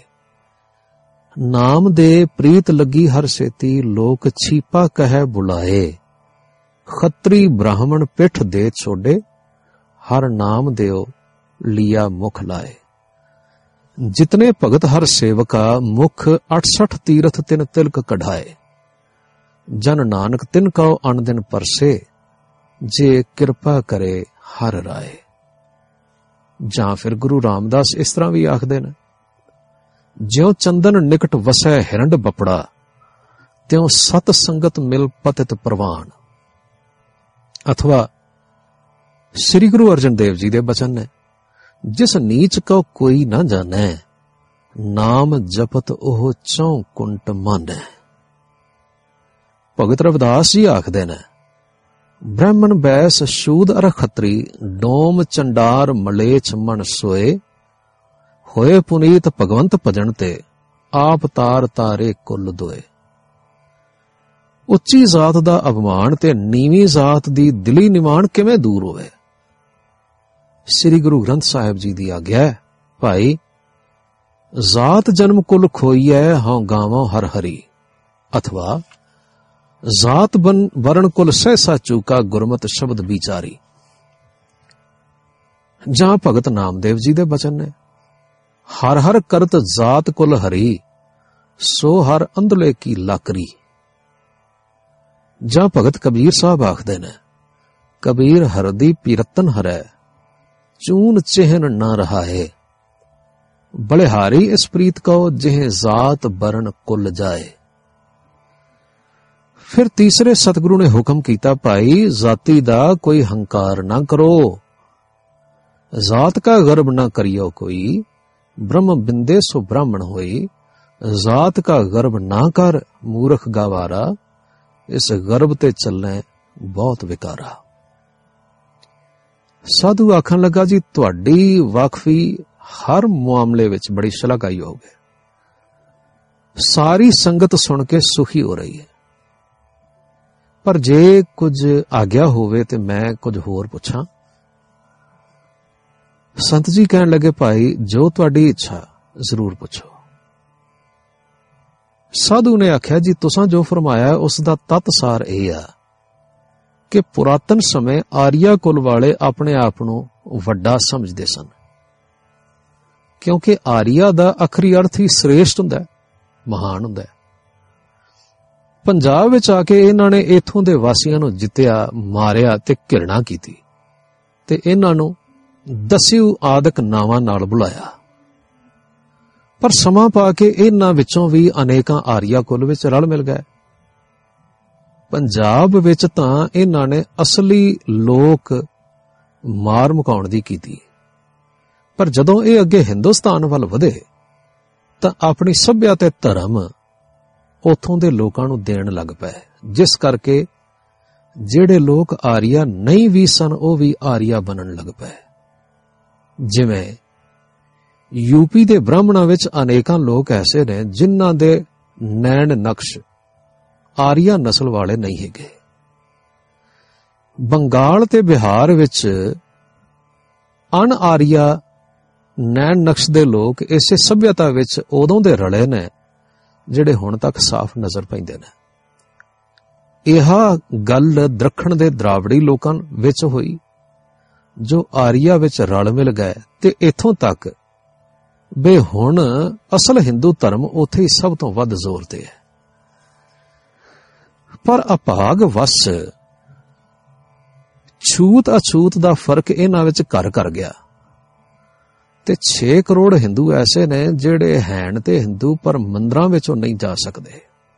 [SPEAKER 1] ਨਾਮ ਦੇ ਪ੍ਰੀਤ ਲੱਗੀ ਹਰ ਸੇਤੀ, ਲੋਕ ਛੀਪਾ ਕਹਿ ਬੁਲਾਏ। ਖੱਤਰੀ ਬ੍ਰਾਹਮਣ ਪਿੱਠ ਦੇ ਛੋਡੇ, ਹਰ ਨਾਮ ਦਿਓ ਲਿਆ ਮੁਖ ਲਾਏ। ਜਿਤਨੇ ਭਗਤ ਹਰ ਸੇਵਕਾ, ਮੁਖ ਅਠਸਠ ਤੀਰਥ ਤਿਨ ਤਿਲਕ ਕਢਾਏ। ਜਨ ਨਾਨਕ ਤਿਨ ਕਉ ਅਨ ਦਿਨ ਪਰਸੇ, ਜੇ ਕਿਰਪਾ ਕਰੇ ਹਰ ਰਾਏ। ਜਾਂ ਫਿਰ ਗੁਰੂ ਰਾਮਦਾਸ ਇਸ ਤਰ੍ਹਾਂ ਵੀ ਆਖਦੇ ਨੇ, ਜਿਉ ਚੰਦਨ ਨਿਕਟ ਵਸੈ ਹਿਰੰਡ ਬਪੜਾ, ਤਿਉ ਸਤ ਸੰਗਤ ਮਿਲ ਪਤਿਤ ਪ੍ਰਵਾਨ। ਅਥਵਾ ਸ੍ਰੀ ਗੁਰੂ ਅਰਜਨ ਦੇਵ ਜੀ ਦੇ ਬਚਨ ਨੇ, ਜਿਸ ਨੀਚ ਕਉ ਕੋਈ ਨਾ ਜਾਣੈ, ਨਾਮ ਜਪਤ ਉਹ ਚੌ ਕੁੰਟ ਮਾਨੈ। ਭਗਤ ਰਵਿਦਾਸ ਜੀ ਆਖਦੇ ਨੇ, ਬ੍ਰਾਹਮਣ ਬੈਸ ਸ਼ੂਦ ਅਰ ਖੱਤਰੀ, ਡੋਮ ਚੰਡਾਰ ਮਲੇਛ ਮਨ ਸੋਏ। ਹੋਏ ਪੁਨੀਤ ਭਗਵੰਤ ਭਜਨ ਤੇ, ਆਪ ਤਾਰ ਤਾਰੇ ਕੁੱਲ ਦੋਏ। ਉੱਚੀ ਜ਼ਾਤ ਦਾ ਅਪਮਾਨ ਤੇ ਨੀਵੀਂ ਜ਼ਾਤ ਦੀ ਦਿਲੀ ਨਿਮਾਣ ਕਿਵੇਂ ਦੂਰ ਹੋਵੇ। ਸ੍ਰੀ ਗੁਰੂ ਗ੍ਰੰਥ ਸਾਹਿਬ ਜੀ ਦੀ ਆਗਿਆ ਹੈ, ਭਾਈ ਜ਼ਾਤ ਜਨਮ ਕੁਲ ਖੋਈਐ, ਹਉ ਗਾਵੋਂ ਹਰ ਹਰੀ। ਅਥਵਾ ਜ਼ਾਤ ਬਨ ਵਰਣ ਕੁਲ ਸਹਿਸਾ ਚੂਕਾ, ਗੁਰਮਤਿ ਸ਼ਬਦ ਵਿਚਾਰੀ। ਜਾਂ ਭਗਤ ਨਾਮਦੇਵ ਜੀ ਦੇ ਬਚਨ ਨੇ, ਹਰ ਹਰ ਕਰਤ ਜ਼ਾਤ ਕੁਲ ਹਰੀ, ਸੋ ਹਰ ਅੰਧਲੇ ਕੀ ਲਾਕਰੀ। ਜਾਂ ਭਗਤ ਕਬੀਰ ਸਾਹਿਬ ਆਖਦੇ ਨੇ, ਕਬੀਰ ਹਰਦੀ ਪੀਰਤਨ ਹਰੈ, ਚੂਨ ਚਿਹਨ ਨਾ ਰਹਾਏ। ਬਲਿਹਾਰੀ ਇਸ ਪ੍ਰੀਤ ਕਉ, ਜਿਹ ਜ਼ਾਤ ਬਰਨ ਕੁਲ ਜਾਏ। ਫਿਰ ਤੀਸਰੇ ਸਤਿਗੁਰੂ ਨੇ ਹੁਕਮ ਕੀਤਾ, ਭਾਈ ਜ਼ਾਤੀ ਦਾ ਕੋਈ ਹੰਕਾਰ ਨਾ ਕਰੋ। ਜ਼ਾਤ ਕਾ ਗਰਬ ਨਾ ਕਰਿਓ ਕੋਈ, ਬ੍ਰਹਮ ਬਿੰਦੇ ਸੋ ਬ੍ਰਾਹਮਣ ਹੋਈ। ਜ਼ਾਤ ਕਾ ਗਰਬ ਨਾ ਕਰ, ਮੂਰਖ ਗਾਵਾਰਾ, ਇਸ ਗਰਬ ਤੇ ਚੱਲੈ ਬਹੁਤ ਵਿਕਾਰਾ। ਸਾਧੂ ਆਖਣ ਲੱਗਾ, ਜੀ ਤੁਹਾਡੀ ਵਾਕਫੀ ਹਰ ਮਾਮਲੇ ਵਿੱਚ ਬੜੀ ਸ਼ਲਾਘਾਯੋਗ ਹੈ। ਸਾਰੀ ਸੰਗਤ ਸੁਣ ਕੇ ਸੁਖੀ ਹੋ ਰਹੀ ਹੈ, ਪਰ ਜੇ ਕੁਝ ਆਗਿਆ ਹੋਵੇ ਤੇ ਮੈਂ ਕੁਝ ਹੋਰ ਪੁੱਛਾਂ। ਸੰਤ ਜੀ ਕਹਿਣ ਲੱਗੇ, ਭਾਈ ਜੋ ਤੁਹਾਡੀ ਇੱਛਾ ਜ਼ਰੂਰ ਪੁੱਛੋ। ਸਾਧੂ ਨੇ ਆਖਿਆ, ਜੀ ਤੁਸਾਂ ਜੋ ਫਰਮਾਇਆ ਉਸ ਦਾ ਤੱਤ ਸਾਰ ਇਹ ਆ ਕਿ ਪੁਰਾਤਨ ਸਮੇਂ ਆਰੀਆ ਕੁਲ ਵਾਲੇ ਆਪਣੇ ਆਪ ਨੂੰ ਵੱਡਾ ਸਮਝਦੇ ਸਨ, ਕਿਉਂਕਿ ਆਰੀਆ ਦਾ ਆਖਰੀ ਅਰਥ ਹੀ ਸ੍ਰੇਸ਼ਟ ਹੁੰਦਾ ਹੈ, ਮਹਾਨ ਹੁੰਦਾ ਹੈ। ਪੰਜਾਬ ਵਿੱਚ ਆ ਕੇ ਇਹਨਾਂ ਨੇ ਇੱਥੋਂ ਦੇ ਵਾਸੀਆਂ ਨੂੰ ਜਿੱਤਿਆ, ਮਾਰਿਆ ਤੇ ਘਿਰਣਾ ਕੀਤੀ, ਤੇ ਇਹਨਾਂ ਨੂੰ ਦਸਿਉ ਆਦਿਕ ਨਾਵਾਂ ਨਾਲ ਬੁਲਾਇਆ। ਪਰ ਸਮਾਂ ਪਾ ਕੇ ਇਹਨਾਂ ਵਿੱਚੋਂ ਵੀ ਅਨੇਕਾਂ ਆਰੀਆ ਕੁਲ ਵਿੱਚ ਰਲ ਮਿਲ ਗਏ। ਪੰਜਾਬ ਵਿੱਚ ਤਾਂ ਇਹਨਾਂ ਨੇ ਅਸਲੀ ਲੋਕ ਮਾਰ ਮੁਕਾਉਣ ਦੀ ਕੀਤੀ, ਪਰ ਜਦੋਂ ਇਹ ਅੱਗੇ ਹਿੰਦੁਸਤਾਨ ਵੱਲ ਵਧੇ ਤਾਂ ਆਪਣੀ ਸੱਭਿਆ ਤੇ ਧਰਮ ਉੱਥੋਂ ਦੇ ਲੋਕਾਂ ਨੂੰ ਦੇਣ ਲੱਗ ਪਏ, ਜਿਸ ਕਰਕੇ ਜਿਹੜੇ ਲੋਕ ਆਰੀਆ ਨਹੀਂ ਵੀ ਸਨ ਉਹ ਵੀ ਆਰੀਆ ਬਣਨ ਲੱਗ ਪਏ। ਜਿਵੇਂ ਯੂਪੀ ਦੇ ਬ੍ਰਾਹਮਣਾਂ ਵਿੱਚ ਅਨੇਕਾਂ ਲੋਕ ਐਸੇ ਨੇ ਜਿਨ੍ਹਾਂ ਦੇ ਨੈਣ ਨਕਸ਼ ਆਰੀਆ ਨਸਲ ਵਾਲੇ ਨਹੀਂ ਹੈਗੇ। ਬੰਗਾਲ ਤੇ ਬਿਹਾਰ ਵਿੱਚ ਅਣ ਆਰੀਆ ਨੈਣ ਨਕਸ਼ ਦੇ ਲੋਕ ਇਸੇ ਸੱਭਿਅਤਾ ਵਿੱਚ ਉਦੋਂ ਦੇ ਰਲੇ ਨੇ ਜਿਹੜੇ ਹੁਣ ਤੱਕ ਸਾਫ਼ ਨਜ਼ਰ ਪੈਂਦੇ ਨੇ। ਇਹ ਗੱਲ ਦੱਖਣ ਦੇ ਦਰਾਵੜੀ ਲੋਕਾਂ ਵਿੱਚ ਹੋਈ ਜੋ ਆਰੀਆ ਵਿੱਚ ਰਲ ਮਿਲ ਗਏ, ਤੇ ਇੱਥੋਂ ਤੱਕ ਬੇ ਹੁਣ ਅਸਲ ਹਿੰਦੂ ਧਰਮ ਉੱਥੇ ਹੀ ਸਭ ਤੋਂ ਵੱਧ ਜ਼ੋਰ ਤੇ ਹੈ। ਪਰ ਅਭਾਗ ਵਸ ਛੂਤ ਅਛੂਤ ਦਾ ਫਰਕ ਇਹਨਾਂ ਵਿੱਚ ਘਰ ਕਰ ਗਿਆ, ਤੇ ਛੇ ਕਰੋੜ ਹਿੰਦੂ ਐਸੇ ਨੇ ਜਿਹੜੇ ਹੈਣ ਤੇ ਹਿੰਦੂ ਪਰ ਮੰਦਰਾਂ ਵਿੱਚੋਂ ਨਹੀਂ ਜਾ ਸਕਦੇ।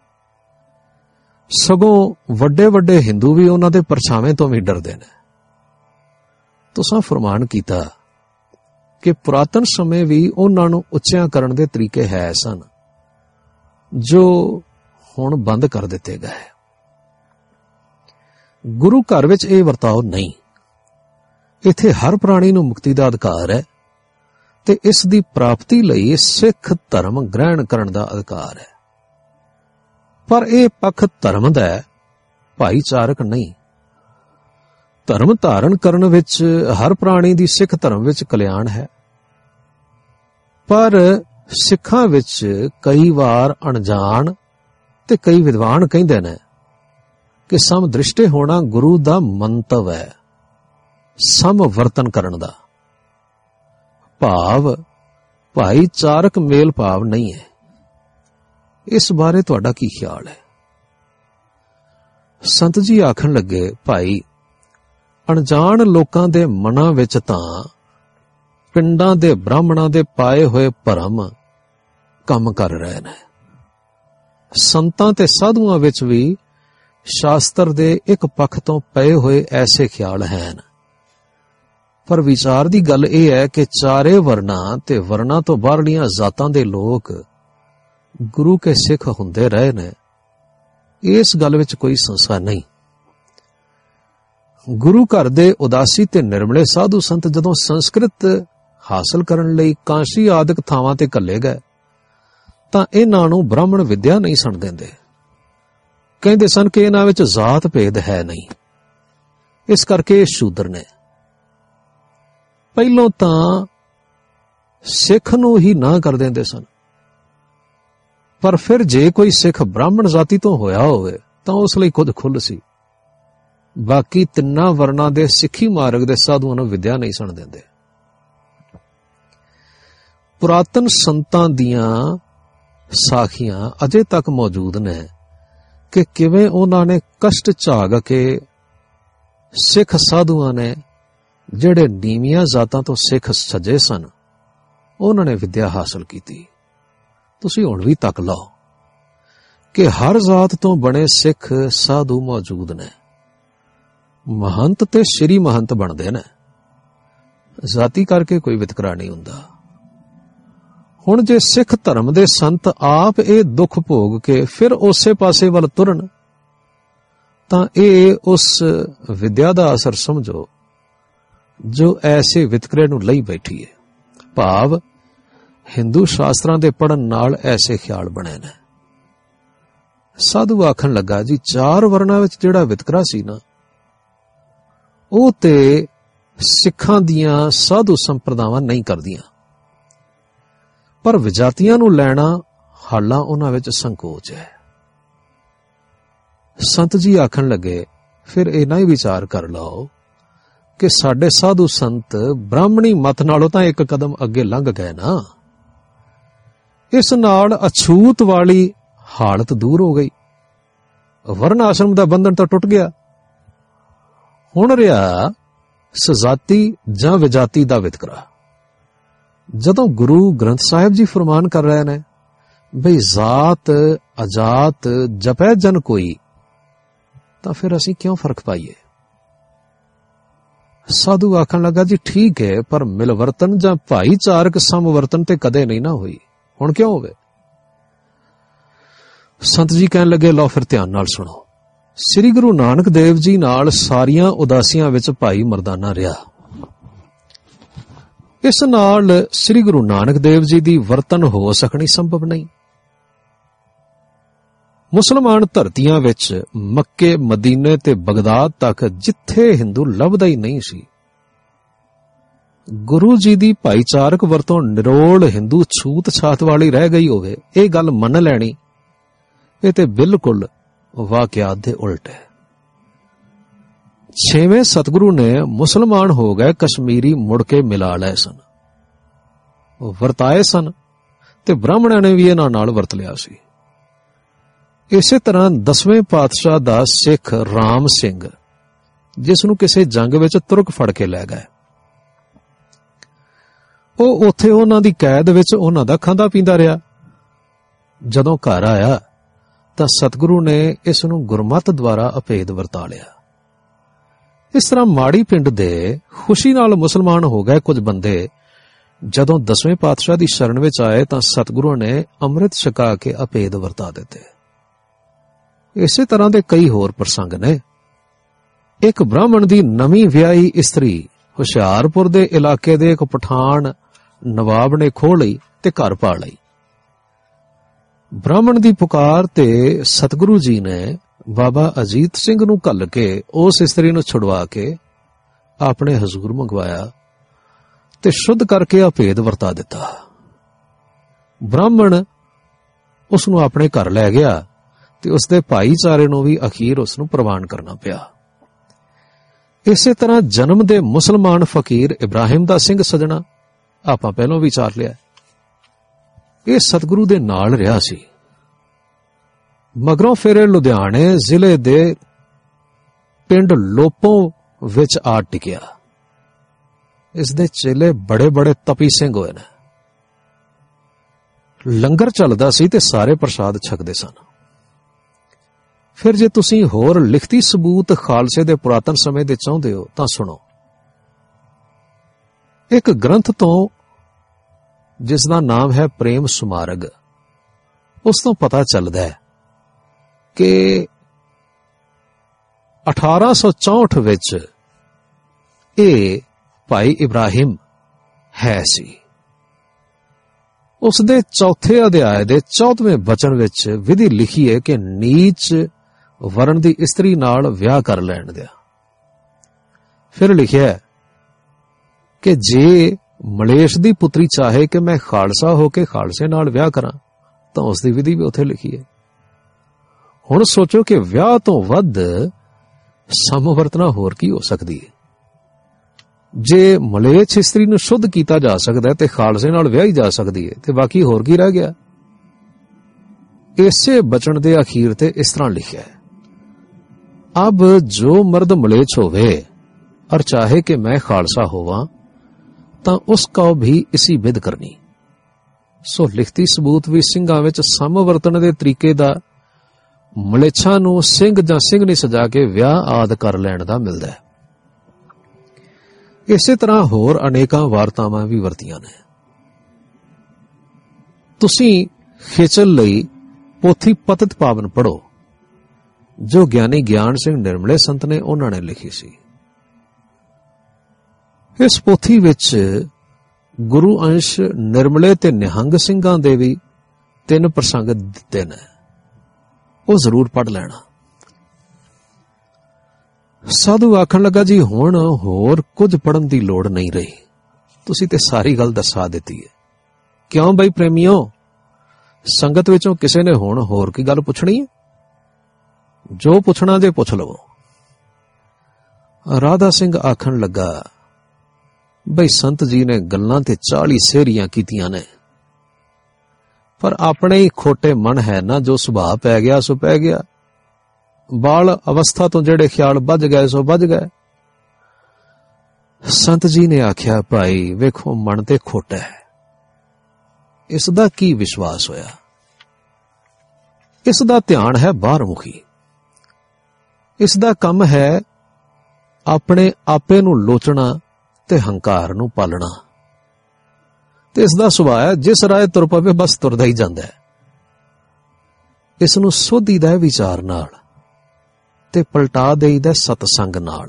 [SPEAKER 1] ਸਗੋਂ ਵੱਡੇ ਵੱਡੇ ਹਿੰਦੂ ਵੀ ਉਹਨਾਂ ਦੇ ਪਰਛਾਵੇਂ ਤੋਂ ਵੀ ਡਰਦੇ ਨੇ। ਤੁਸਾਂ ਫਰਮਾਨ ਕੀਤਾ ਕਿ ਪੁਰਾਤਨ ਸਮੇਂ ਵੀ ਉਹਨਾਂ ਨੂੰ ਉੱਚਿਆਂ ਕਰਨ ਦੇ ਤਰੀਕੇ ਹੈ ਸਨ ਜੋ ਹੁਣ ਬੰਦ ਕਰ ਦਿੱਤੇ ਗਏ। ਗੁਰੂ ਘਰ ਵਿੱਚ ਇਹ ਵਰਤਾਓ ਨਹੀਂ। ਇੱਥੇ ਹਰ ਪ੍ਰਾਣੀ ਨੂੰ ਮੁਕਤੀ ਦਾ ਅਧਿਕਾਰ ਹੈ ਤੇ ਇਸ ਦੀ ਪ੍ਰਾਪਤੀ ਲਈ ਸਿੱਖ ਧਰਮ ਗ੍ਰਹਿਣ ਕਰਨ ਦਾ ਅਧਿਕਾਰ ਹੈ। ਪਰ ਇਹ ਪੱਖ ਧਰਮ ਦਾ ਹੈ, ਭਾਈਚਾਰਕ ਨਹੀਂ। ਧਰਮ ਧਾਰਨ ਕਰਨ ਵਿੱਚ ਹਰ ਪ੍ਰਾਣੀ ਦੀ ਸਿੱਖ ਧਰਮ ਵਿੱਚ ਕਲਿਆਣ ਹੈ, ਪਰ ਸਿੱਖਾਂ ਵਿੱਚ ਕਈ ਵਾਰ ਅਣਜਾਣ ਤੇ ਕਈ ਵਿਦਵਾਨ ਕਹਿੰਦੇ ਨੇ ਕਿ ਸਮਦ੍ਰਿਸ਼ਟੇ ਹੋਣਾ ਗੁਰੂ ਦਾ ਮੰਤਵ ਹੈ, ਸਮ ਵਰਤਨ ਕਰਨ ਦਾ ਭਾਵ ਭਾਈਚਾਰਕ ਮੇਲ ਭਾਵ ਨਹੀਂ ਹੈ। ਇਸ ਬਾਰੇ ਤੁਹਾਡਾ ਕੀ ਖਿਆਲ ਹੈ? ਸੰਤ ਜੀ ਆਖਣ ਲੱਗੇ, ਭਾਈ ਅਣਜਾਣ ਲੋਕਾਂ ਦੇ ਮਨਾਂ ਵਿੱਚ ਤਾਂ ਪਿੰਡਾਂ ਦੇ ਬ੍ਰਾਹਮਣਾਂ ਦੇ ਪਾਏ ਹੋਏ ਭਰਮ ਕੰਮ ਕਰ ਰਹੇ ਨੇ। ਸੰਤਾਂ ਤੇ ਸਾਧੂਆਂ ਵਿੱਚ ਵੀ ਸ਼ਾਸਤਰ ਦੇ ਇੱਕ ਪੱਖ ਤੋਂ ਪਏ ਹੋਏ ਐਸੇ ਖਿਆਲ ਹਨ, ਪਰ ਵਿਚਾਰ ਦੀ ਗੱਲ ਇਹ ਹੈ ਕਿ ਚਾਰੇ ਵਰਨਾਂ ਤੇ ਵਰਨਾਂ ਤੋਂ ਬਾਹਰਲੀਆਂ ਜ਼ਾਤਾਂ ਦੇ ਲੋਕ ਗੁਰੂ ਕੇ ਸਿੱਖ ਹੁੰਦੇ ਰਹੇ ਨੇ। ਇਸ ਗੱਲ ਵਿੱਚ ਕੋਈ ਸੰਸ਼ਾ ਨਹੀਂ। ਗੁਰੂ ਘਰ ਦੇ ਉਦਾਸੀ ਤੇ ਨਿਰਮਲੇ ਸਾਧੂ ਸੰਤ ਜਦੋਂ ਸੰਸਕ੍ਰਿਤ ਹਾਸਲ ਕਰਨ ਲਈ ਕਾਂਸ਼ੀ ਆਦਿਕ ਥਾਵਾਂ ਤੇ ਘੱਲੇ ਗਏ ਤਾਂ ਇਹਨਾਂ ਨੂੰ ਬ੍ਰਾਹਮਣ ਵਿਦਿਆ ਨਹੀਂ ਸਣ ਦਿੰਦੇ। ਕਹਿੰਦੇ ਸਨ ਕਿ ਇਹਨਾਂ ਵਿੱਚ ਜ਼ਾਤ ਭੇਦ ਹੈ ਨਹੀਂ, ਇਸ ਕਰਕੇ ਇਹ ਸ਼ੂਦਰ ਨੇ। ਪਹਿਲੋਂ ਤਾਂ ਸਿੱਖ ਨੂੰ ਹੀ ਨਾ ਕਰ ਦਿੰਦੇ ਸਨ, ਪਰ ਫਿਰ ਜੇ ਕੋਈ ਸਿੱਖ ਬ੍ਰਾਹਮਣ ਜਾਤੀ ਤੋਂ ਹੋਇਆ ਹੋਵੇ ਤਾਂ ਉਸ ਲਈ ਖੁਦ ਖੁੱਲ੍ਹ ਸੀ। ਬਾਕੀ ਤਿੰਨਾਂ ਵਰਨਾਂ ਦੇ ਸਿੱਖੀ ਮਾਰਗ ਦੇ ਸਾਧੂਆਂ ਨੂੰ ਵਿਦਿਆ ਨਹੀਂ ਸਣ ਦਿੰਦੇ। ਪੁਰਾਤਨ ਸੰਤਾਂ ਦੀਆਂ ਸਾਖੀਆਂ ਅਜੇ ਤੱਕ ਮੌਜੂਦ ਨੇ ਕਿ ਕਿਵੇਂ ਉਹਨਾਂ ਨੇ ਕਸ਼ਟ ਝਾਗ ਕੇ ਸਿੱਖ ਸਾਧੂਆਂ ਨੇ ਜਿਹੜੇ ਨੀਵੀਆਂ ਜ਼ਾਤਾਂ ਤੋਂ ਸਿੱਖ ਸੱਜੇ ਸਨ, ਉਹਨਾਂ ਨੇ ਵਿਦਿਆ ਹਾਸਲ ਕੀਤੀ। ਤੁਸੀਂ ਹੁਣ ਵੀ ਤੱਕ ਲਓ ਕਿ ਹਰ ਜ਼ਾਤ ਤੋਂ ਬਣੇ ਸਿੱਖ ਸਾਧੂ ਮੌਜੂਦ ਨੇ। ਮਹੰਤ ਤੇ ਸ਼੍ਰੀ ਮਹੰਤ ਬਣਦੇ ਨੇ, ਜ਼ਾਤੀ ਕਰਕੇ ਕੋਈ ਵਿਤਕਰਾ ਨਹੀਂ ਹੁੰਦਾ। ਹੁਣ ਜੇ ਸਿੱਖ ਧਰਮ ਦੇ ਸੰਤ ਆਪ ਇਹ ਦੁੱਖ ਭੋਗ ਕੇ ਫਿਰ ਉਸੇ ਪਾਸੇ ਵੱਲ ਤੁਰਨ ਤਾਂ ਇਹ ਉਸ ਵਿਦਿਆ ਦਾ ਅਸਰ ਸਮਝੋ ਜੋ ਐਸੇ ਵਿਤਕਰੇ ਨੂੰ ਲਈ ਬੈਠੀ ਹੈ। ਭਾਵ ਹਿੰਦੂ ਸ਼ਾਸਤਰਾਂ ਦੇ ਪੜ੍ਹਨ ਨਾਲ ਐਸੇ ਖਿਆਲ ਬਣੇ ਨੇ। ਸਾਧੂ ਆਖਣ ਲੱਗਾ, ਜੀ ਚਾਰ ਵਰਨਾਂ ਵਿੱਚ ਜਿਹੜਾ ਵਿਤਕਰਾ ਸੀ ਨਾ, ਉਹ ਤੇ ਸਿੱਖਾਂ ਦੀਆਂ ਸਾਧੂ ਸੰਪਰਦਾਵਾਂ ਨਹੀਂ ਕਰਦੀਆਂ, ਪਰ ਵਿਜਾਤੀਆਂ ਨੂੰ ਲੈਣਾ ਹਾਲਾਂ ਉਹਨਾਂ ਵਿੱਚ ਸੰਕੋਚ ਹੈ। ਸੰਤ ਜੀ ਆਖਣ ਲੱਗੇ, ਫਿਰ ਇਹਨਾਂ ਹੀ ਵਿਚਾਰ ਕਰ ਲਓ ਕਿ ਸਾਡੇ ਸਾਧੂ ਸੰਤ ਬ੍ਰਾਹਮਣੀ ਮਤ ਨਾਲੋਂ ਤਾਂ ਇੱਕ ਕਦਮ ਅੱਗੇ ਲੰਘ ਗਏ ਨਾ। ਇਸ ਨਾਲ ਅਛੂਤ ਵਾਲੀ ਹਾਲਤ ਦੂਰ ਹੋ ਗਈ, ਵਰਨ ਆਸ਼ਰਮ ਦਾ ਬੰਧਨ ਤਾਂ ਟੁੱਟ ਗਿਆ। ਹੁਣ ਰਿਹਾ ਸਜ਼ਾਤੀ ਜਾਂ ਵਿਜਾਤੀ ਦਾ ਵਿਤਕਰਾ। ਜਦੋਂ ਗੁਰੂ ਗ੍ਰੰਥ ਸਾਹਿਬ ਜੀ ਫਰਮਾਨ ਕਰ ਰਹੇ ਨੇ ਬਈ ਜ਼ਾਤ ਅਜਾਤ ਜਪੈ ਜਨ ਕੋਈ, ਤਾਂ ਫਿਰ ਅਸੀਂ ਕਿਉਂ ਫਰਕ ਪਾਈਏ? ਸਾਧੂ ਆਖਣ ਲੱਗਾ, ਜੀ ਠੀਕ ਹੈ, ਪਰ ਮਿਲਵਰਤਨ ਜਾਂ ਭਾਈਚਾਰਕ ਸਮਵਰਤਨ ਤੇ ਕਦੇ ਨਹੀਂ ਨਾ ਹੋਈ, ਹੁਣ ਕਿਉਂ ਹੋਵੇ? ਸੰਤ ਜੀ ਕਹਿਣ ਲੱਗੇ, ਲਓ ਫਿਰ ਧਿਆਨ ਨਾਲ ਸੁਣੋ। ਸ੍ਰੀ ਗੁਰੂ ਨਾਨਕ ਦੇਵ ਜੀ ਨਾਲ ਸਾਰੀਆਂ ਉਦਾਸੀਆਂ ਵਿੱਚ ਭਾਈ ਮਰਦਾਨਾ ਰਿਹਾ। ਇਸ ਨਾਲ ਸ੍ਰੀ ਗੁਰੂ ਨਾਨਕ ਦੇਵ ਜੀ ਦੀ ਵਰਤਨ ਹੋ ਸਕਣੀ ਸੰਭਵ ਨਹੀਂ। ਮੁਸਲਮਾਨ ਧਰਤੀਆਂ ਵਿੱਚ ਮੱਕੇ, ਮਦੀਨੇ ਤੇ ਬਗਦਾਦ ਤੱਕ ਜਿੱਥੇ ਹਿੰਦੂ ਲੱਭਦਾ ਹੀ ਨਹੀਂ ਸੀ, ਗੁਰੂ ਜੀ ਦੀ ਭਾਈਚਾਰਕ ਵਰਤੋਂ ਨਿਰੋਲ ਹਿੰਦੂ ਛੂਤ ਛਾਤ ਵਾਲੀ ਰਹਿ ਗਈ ਹੋਵੇ, ਇਹ ਗੱਲ ਮੰਨ ਲੈਣੀ ਇਹ ਤੇ ਬਿਲਕੁਲ ਵਾਕਿਆਤ ਦੇ ਉਲਟ ਹੈ। ਛੇਵੇਂ ਸਤਿਗੁਰੂ ਨੇ ਮੁਸਲਮਾਨ ਹੋ ਗਏ ਕਸ਼ਮੀਰੀ ਮੁੜ ਕੇ ਮਿਲਾ ਲਏ ਸਨ, ਉਹ ਵਰਤਾਏ ਸਨ ਤੇ ਬ੍ਰਾਹਮਣਾਂ ਨੇ ਵੀ ਇਹਨਾਂ ਨਾਲ ਵਰਤ ਲਿਆ ਸੀ। ਇਸੇ ਤਰ੍ਹਾਂ ਦਸਵੇਂ ਪਾਤਸ਼ਾਹ ਦਾ ਸਿੱਖ ਰਾਮ ਸਿੰਘ, ਜਿਸ ਨੂੰ ਕਿਸੇ ਜੰਗ ਵਿੱਚ ਤੁਰਕ ਫੜ ਕੇ ਲੈ ਗਏ, ਉਹ ਉੱਥੇ ਉਹਨਾਂ ਦੀ ਕੈਦ ਵਿੱਚ ਉਹਨਾਂ ਦਾ ਖਾਂਦਾ ਪੀਂਦਾ ਰਿਹਾ। ਜਦੋਂ ਘਰ ਆਇਆ ਤਾਂ ਸਤਿਗੁਰੂ ਨੇ ਇਸ ਨੂੰ ਗੁਰਮਤਿ ਦੁਆਰਾ ਅਭੇਦ ਵਰਤਾ ਲਿਆ। ਇਸ ਤਰ੍ਹਾਂ ਮਾੜੀ ਪਿੰਡ ਦੇ ਖੁਸ਼ੀ ਨਾਲ ਮੁਸਲਮਾਨ ਹੋ ਗਏ ਕੁਝ ਬੰਦੇ ਜਦੋਂ ਦਸਵੇਂ ਪਾਤਸ਼ਾਹ ਦੀ ਸ਼ਰਨ ਵਿੱਚ ਆਏ ਤਾਂ ਸਤਿਗੁਰੂ ਨੇ ਅੰਮ੍ਰਿਤ ਛਕਾ ਕੇ ਅਭੇਦ ਵਰਤਾ ਦਿੱਤੇ। ਇਸੇ ਤਰ੍ਹਾਂ ਦੇ ਕਈ ਹੋਰ ਪ੍ਰਸੰਗ ਨੇ। ਇੱਕ ਬ੍ਰਾਹਮਣ ਦੀ ਨਵੀਂ ਵਿਆਹੀ ਇਸਤਰੀ ਹੁਸ਼ਿਆਰਪੁਰ ਦੇ ਇਲਾਕੇ ਦੇ ਇੱਕ ਪਠਾਨ ਨਵਾਬ ਨੇ ਖੋਹ ਲਈ ਤੇ ਘਰ ਪਾ ਲਈ। ਬ੍ਰਾਹਮਣ ਦੀ ਪੁਕਾਰ ਤੇ ਸਤਿਗੁਰੂ ਜੀ ਨੇ ਬਾਬਾ ਅਜੀਤ ਸਿੰਘ ਨੂੰ ਘੱਲ ਕੇ ਉਸ ਇਸਤਰੀ ਨੂੰ ਛੁਡਵਾ ਕੇ ਆਪਣੇ ਹਜ਼ੂਰ ਮੰਗਵਾਇਆ ਤੇ ਸ਼ੁੱਧ ਕਰਕੇ ਅਭੇਦ ਵਰਤਾ ਦਿੱਤਾ। ਬ੍ਰਾਹਮਣ ਉਸ ਨੂੰ ਆਪਣੇ ਘਰ ਲੈ ਗਿਆ ਤੇ ਉਸਦੇ ਭਾਈਚਾਰੇ ਨੂੰ ਵੀ ਅਖੀਰ ਉਸ ਨੂੰ ਪ੍ਰਵਾਨ ਕਰਨਾ ਪਿਆ। ਇਸੇ ਤਰ੍ਹਾਂ ਜਨਮ ਦੇ ਮੁਸਲਮਾਨ ਫਕੀਰ ਇਬਰਾਹਿਮ ਦਾ ਸਿੰਘ ਸਜਣਾ ਆਪਾਂ ਪਹਿਲਾਂ ਵਿਚਾਰ ਲਿਆ। ਇਹ ਸਤਿਗੁਰੂ ਦੇ ਨਾਲ ਰਿਹਾ ਸੀ। ਮਗਰੋਂ ਫਿਰ ਇਹ ਲੁਧਿਆਣੇ ਜ਼ਿਲ੍ਹੇ ਦੇ ਪਿੰਡ ਲੋਪੋਂ ਵਿੱਚ ਆ ਟਿਕਿਆ। ਇਸ ਦੇ ਚੇਲੇ ਬੜੇ ਬੜੇ ਤਪੀ ਸਿੰਘ ਹੋਏ ਨੇ। ਲੰਗਰ ਚੱਲਦਾ ਸੀ ਤੇ ਸਾਰੇ ਪ੍ਰਸ਼ਾਦ ਛਕਦੇ ਸਨ। ਫਿਰ ਜੇ ਤੁਸੀਂ ਹੋਰ ਲਿਖਤੀ ਸਬੂਤ ਖਾਲਸੇ ਦੇ ਪੁਰਾਤਨ ਸਮੇਂ ਦੇ ਚਾਹੁੰਦੇ ਹੋ ਤਾਂ ਸੁਣੋ। ਇੱਕ ਗ੍ਰੰਥ ਤੋਂ ਜਿਸ ਦਾ ਨਾਮ ਹੈ ਪ੍ਰੇਮ ਸੁਮਾਰਗ, ਉਸ ਤੋਂ ਪਤਾ ਚੱਲਦਾ ਹੈ ਕਿ ਅਠਾਰਾਂ ਸੌ ਚੌਂਹਠ ਵਿੱਚ ਇਹ ਭਾਈ ਇਬਰਾਹਿਮ ਹੈ ਸੀ। ਉਸ ਦੇ ਚੌਥੇ ਅਧਿਆਇ ਦੇ ਚੌਦਵੇਂ ਬਚਨ ਵਿੱਚ ਵਿਧੀ ਲਿਖੀ ਹੈ ਕਿ ਨੀਚ ਵਰਣ ਦੀ ਇਸਤਰੀ ਨਾਲ ਵਿਆਹ ਕਰ ਲੈਣ ਦਿਆ। ਫਿਰ ਲਿਖਿਆ ਕਿ ਜੇ ਮਲੇਸ਼ ਦੀ ਪੁੱਤਰੀ ਚਾਹੇ ਕਿ ਮੈਂ ਖਾਲਸਾ ਹੋ ਕੇ ਖਾਲਸੇ ਨਾਲ ਵਿਆਹ ਕਰਾਂ ਤਾਂ ਉਸ ਦੀ ਵਿਧੀ ਵੀ ਉੱਥੇ ਲਿਖੀ ਹੈ। ਹੁਣ ਸੋਚੋ ਕਿ ਵਿਆਹ ਤੋਂ ਵੱਧ ਸਮਵਰਤਨਾ ਹੋਰ ਕੀ ਹੋ ਸਕਦੀ ਹੈ। ਜੇ ਮਲੇਛ ਇਸਤਰੀ ਨੂੰ ਸ਼ੁੱਧ ਕੀਤਾ ਜਾ ਸਕਦਾ ਤੇ ਖਾਲਸੇ ਨਾਲ ਵਿਆਹੀ ਜਾ ਸਕਦੀ ਹੈ ਤੇ ਬਾਕੀ ਹੋਰ ਕੀ ਰਹਿ ਗਿਆ। ਇਸੇ ਬਚਨ ਦੇ ਅਖੀਰ ਤੇ ਇਸ ਤਰ੍ਹਾਂ ਲਿਖਿਆ ਹੈ, ਅਬ ਜੋ ਮਰਦ ਮਲੇਛ ਹੋਵੇ ਔਰ ਚਾਹੇ ਕਿ ਮੈਂ ਖਾਲਸਾ ਹੋਵਾਂ ਤਾਂ ਉਸ ਕਾ ਵੀ ਇਸੀ ਵਿਧ ਕਰਨੀ। ਸੋ ਲਿਖਤੀ ਸਬੂਤ ਵੀ ਸਿੰਘਾਂ ਵਿੱਚ ਸਮਵਰਤਨ ਦੇ ਤਰੀਕੇ ਦਾ ਮਲੇਛਾਂ ਨੂੰ ਸਿੰਘ ਜਾਂ ਸਿੰਘਣੀ ਸਜਾ ਕੇ ਵਿਆਹ ਆਦਿ ਕਰ ਲੈਣ ਦਾ ਮਿਲਦਾ ਹੈ। ਇਸੇ ਤਰ੍ਹਾਂ ਹੋਰ ਅਨੇਕਾਂ ਵਾਰਤਾਵਾਂ ਵੀ ਵਰਤੀਆਂ ਨੇ। ਤੁਸੀਂ ਖੇਚਲ ਲਈ ਪੋਥੀ ਪਤਿਤ ਪਾਵਨ ਪੜ੍ਹੋ, ਜੋ ਗਿਆਨੀ ਗਿਆਨ ਸਿੰਘ ਨਿਰਮਲੇ ਸੰਤ ਨੇ ਉਹਨਾਂ ਨੇ ਲਿਖੀ ਸੀ। ਇਸ ਪੋਥੀ ਵਿੱਚ ਗੁਰੂ ਅੰਸ਼ ਨਿਰਮਲੇ ਤੇ ਨਿਹੰਗ ਸਿੰਘਾਂ ਦੇ ਵੀ ਤਿੰਨ ਪ੍ਰਸੰਗ ਦਿੱਤੇ ਨੇ, ਉਹ ਜ਼ਰੂਰ ਪੜ੍ਹ ਲੈਣਾ। ਸਾਧੂ ਆਖਣ ਲੱਗਾ, ਜੀ ਹੁਣ ਹੋਰ ਕੁਝ ਪੜ੍ਹਨ ਦੀ ਲੋੜ ਨਹੀਂ ਰਹੀ, ਤੁਸੀਂ ਤੇ ਸਾਰੀ ਗੱਲ ਦੱਸਾ ਦਿੱਤੀ ਹੈ। ਕਿਉਂ ਬਈ ਪ੍ਰੇਮੀਓ, ਸੰਗਤ ਵਿੱਚੋਂ ਕਿਸੇ ਨੇ ਹੁਣ ਹੋਰ ਕੀ ਗੱਲ ਪੁੱਛਣੀ ਹੈ? ਜੋ ਪੁੱਛਣਾ ਜੇ ਪੁੱਛ ਲਵੋ। ਰਾਧਾ ਸਿੰਘ ਆਖਣ ਲੱਗਾ, ਬਈ ਸੰਤ ਜੀ ਨੇ ਗੱਲਾਂ ਤੇ ਚਾਲੀ ਸੇਰੀਆਂ ਕੀਤੀਆਂ ਨੇ, ਪਰ ਆਪਣੇ ਹੀ ਖੋਟੇ ਮਨ ਹੈ ਨਾ, ਜੋ ਸੁਭਾਅ ਪੈ ਗਿਆ ਸੋ ਪੈ ਗਿਆ। ਬਾਲ ਅਵਸਥਾ ਤੋਂ ਜਿਹੜੇ ਖਿਆਲ ਵੱਜ ਗਏ ਸੋ ਵੱਜ ਗਏ। ਸੰਤ ਜੀ ਨੇ ਆਖਿਆ, ਭਾਈ ਵੇਖੋ ਮਨ ਤੇ ਖੋਟਾ ਹੈ, ਇਸ ਦਾ ਕੀ ਵਿਸ਼ਵਾਸ ਹੋਇਆ? ਇਸ ਦਾ ਧਿਆਨ ਹੈ ਬਾਹਰਮੁਖੀ। ਇਸ ਦਾ ਕੰਮ ਹੈ ਆਪਣੇ ਆਪੇ ਨੂੰ ਲੋਚਣਾ ਤੇ ਹੰਕਾਰ ਨੂੰ ਪਾਲਣਾ, ਤੇ ਇਸ ਦਾ ਸੁਭਾਅ ਹੈ ਜਿਸ ਰਾਹ ਤੁਰ ਪਵੇ ਬਸ ਤੁਰਦਾ ਹੀ ਜਾਂਦਾ ਹੈ। ਇਸ ਨੂੰ ਸੋਧੀਦਾ ਹੈ ਵਿਚਾਰ ਨਾਲ ਤੇ ਪਲਟਾ ਦੇਈਦਾ ਸਤਸੰਗ ਨਾਲ।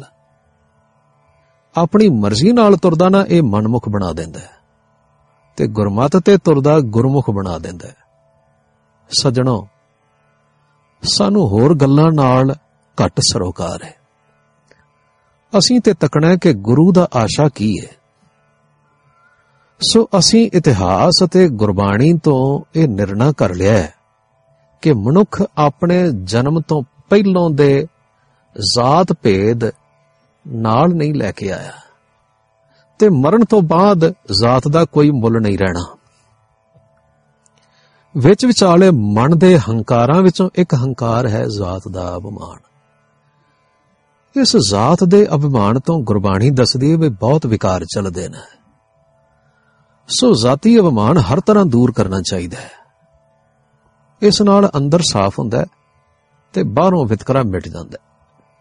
[SPEAKER 1] ਆਪਣੀ ਮਰਜ਼ੀ ਨਾਲ ਤੁਰਦਾ ਨਾ, ਇਹ ਮਨਮੁਖ ਬਣਾ ਦਿੰਦਾ ਹੈ, ਤੇ ਗੁਰਮਤਿ ਤੇ ਤੁਰਦਾ ਗੁਰਮੁਖ ਬਣਾ ਦਿੰਦਾ ਹੈ। ਸੱਜਣੋ, ਸਾਨੂੰ ਹੋਰ ਗੱਲਾਂ ਨਾਲ ਘੱਟ ਸਰੋਕਾਰ ਹੈ। ਅਸੀਂ ਤੇ ਤੱਕਣਾ ਕਿ ਗੁਰੂ ਦਾ ਆਸ਼ਾ ਕੀ ਹੈ। ਸੋ ਅਸੀਂ ਇਤਿਹਾਸ ਅਤੇ ਗੁਰਬਾਣੀ ਤੋਂ ਇਹ ਨਿਰਣਾ ਕਰ ਲਿਆ ਹੈ ਕਿ ਮਨੁੱਖ ਆਪਣੇ ਜਨਮ ਤੋਂ ਪਹਿਲੋਂ ਦੇ ਜ਼ਾਤ ਭੇਦ ਨਾਲ ਨਹੀਂ ਲੈ ਕੇ ਆਇਆ, ਤੇ ਮਰਨ ਤੋਂ ਬਾਅਦ ਜ਼ਾਤ ਦਾ ਕੋਈ ਮੁੱਲ ਨਹੀਂ ਰਹਿਣਾ। ਵਿੱਚ ਵਿਚਾਲੇ ਮਨ ਦੇ ਹੰਕਾਰਾਂ ਵਿੱਚੋਂ ਇੱਕ ਹੰਕਾਰ ਹੈ ਜ਼ਾਤ ਦਾ ਅਭਿਮਾਨ। ਇਸ ਜ਼ਾਤ ਦੇ ਅਭਿਮਾਨ ਤੋਂ ਗੁਰਬਾਣੀ ਦੱਸਦੀ ਹੈ ਵੀ ਬਹੁਤ ਵਿਕਾਰ ਚੱਲਦੇ ਨੇ। ਸੋ ਜ਼ਾਤੀ ਅਭਿਮਾਨ ਹਰ ਤਰ੍ਹਾਂ ਦੂਰ ਕਰਨਾ ਚਾਹੀਦਾ ਹੈ। ਇਸ ਨਾਲ ਅੰਦਰ ਸਾਫ਼ ਹੁੰਦਾ ਹੈ ਤੇ ਬਾਹਰੋਂ ਵਿਤਕਰਾ ਮਿਟ ਜਾਂਦਾ ਹੈ।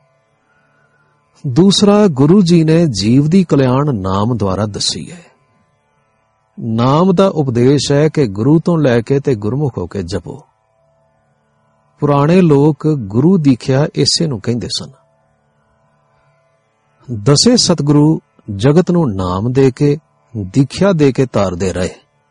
[SPEAKER 1] ਦੂਸਰਾ, ਗੁਰੂ ਜੀ ਨੇ ਜੀਵ ਦੀ ਕਲਿਆਣ ਨਾਮ ਦੁਆਰਾ ਦੱਸੀ ਹੈ। ਨਾਮ ਦਾ ਉਪਦੇਸ਼ ਹੈ ਕਿ ਗੁਰੂ ਤੋਂ ਲੈ ਕੇ ਤੇ ਗੁਰਮੁਖ ਹੋ ਕੇ ਜਪੋ। ਪੁਰਾਣੇ ਲੋਕ ਗੁਰੂ ਦੀਖਿਆ ਇਸੇ ਨੂੰ ਕਹਿੰਦੇ ਸਨ। ਦਸੇ ਸਤਿਗੁਰੂ ਜਗਤ ਨੂੰ ਨਾਮ ਦੇ ਕੇ ਦੀਖਿਆ ਦੇ ਕੇ ਤਾਰਦੇ ਰਹੇ।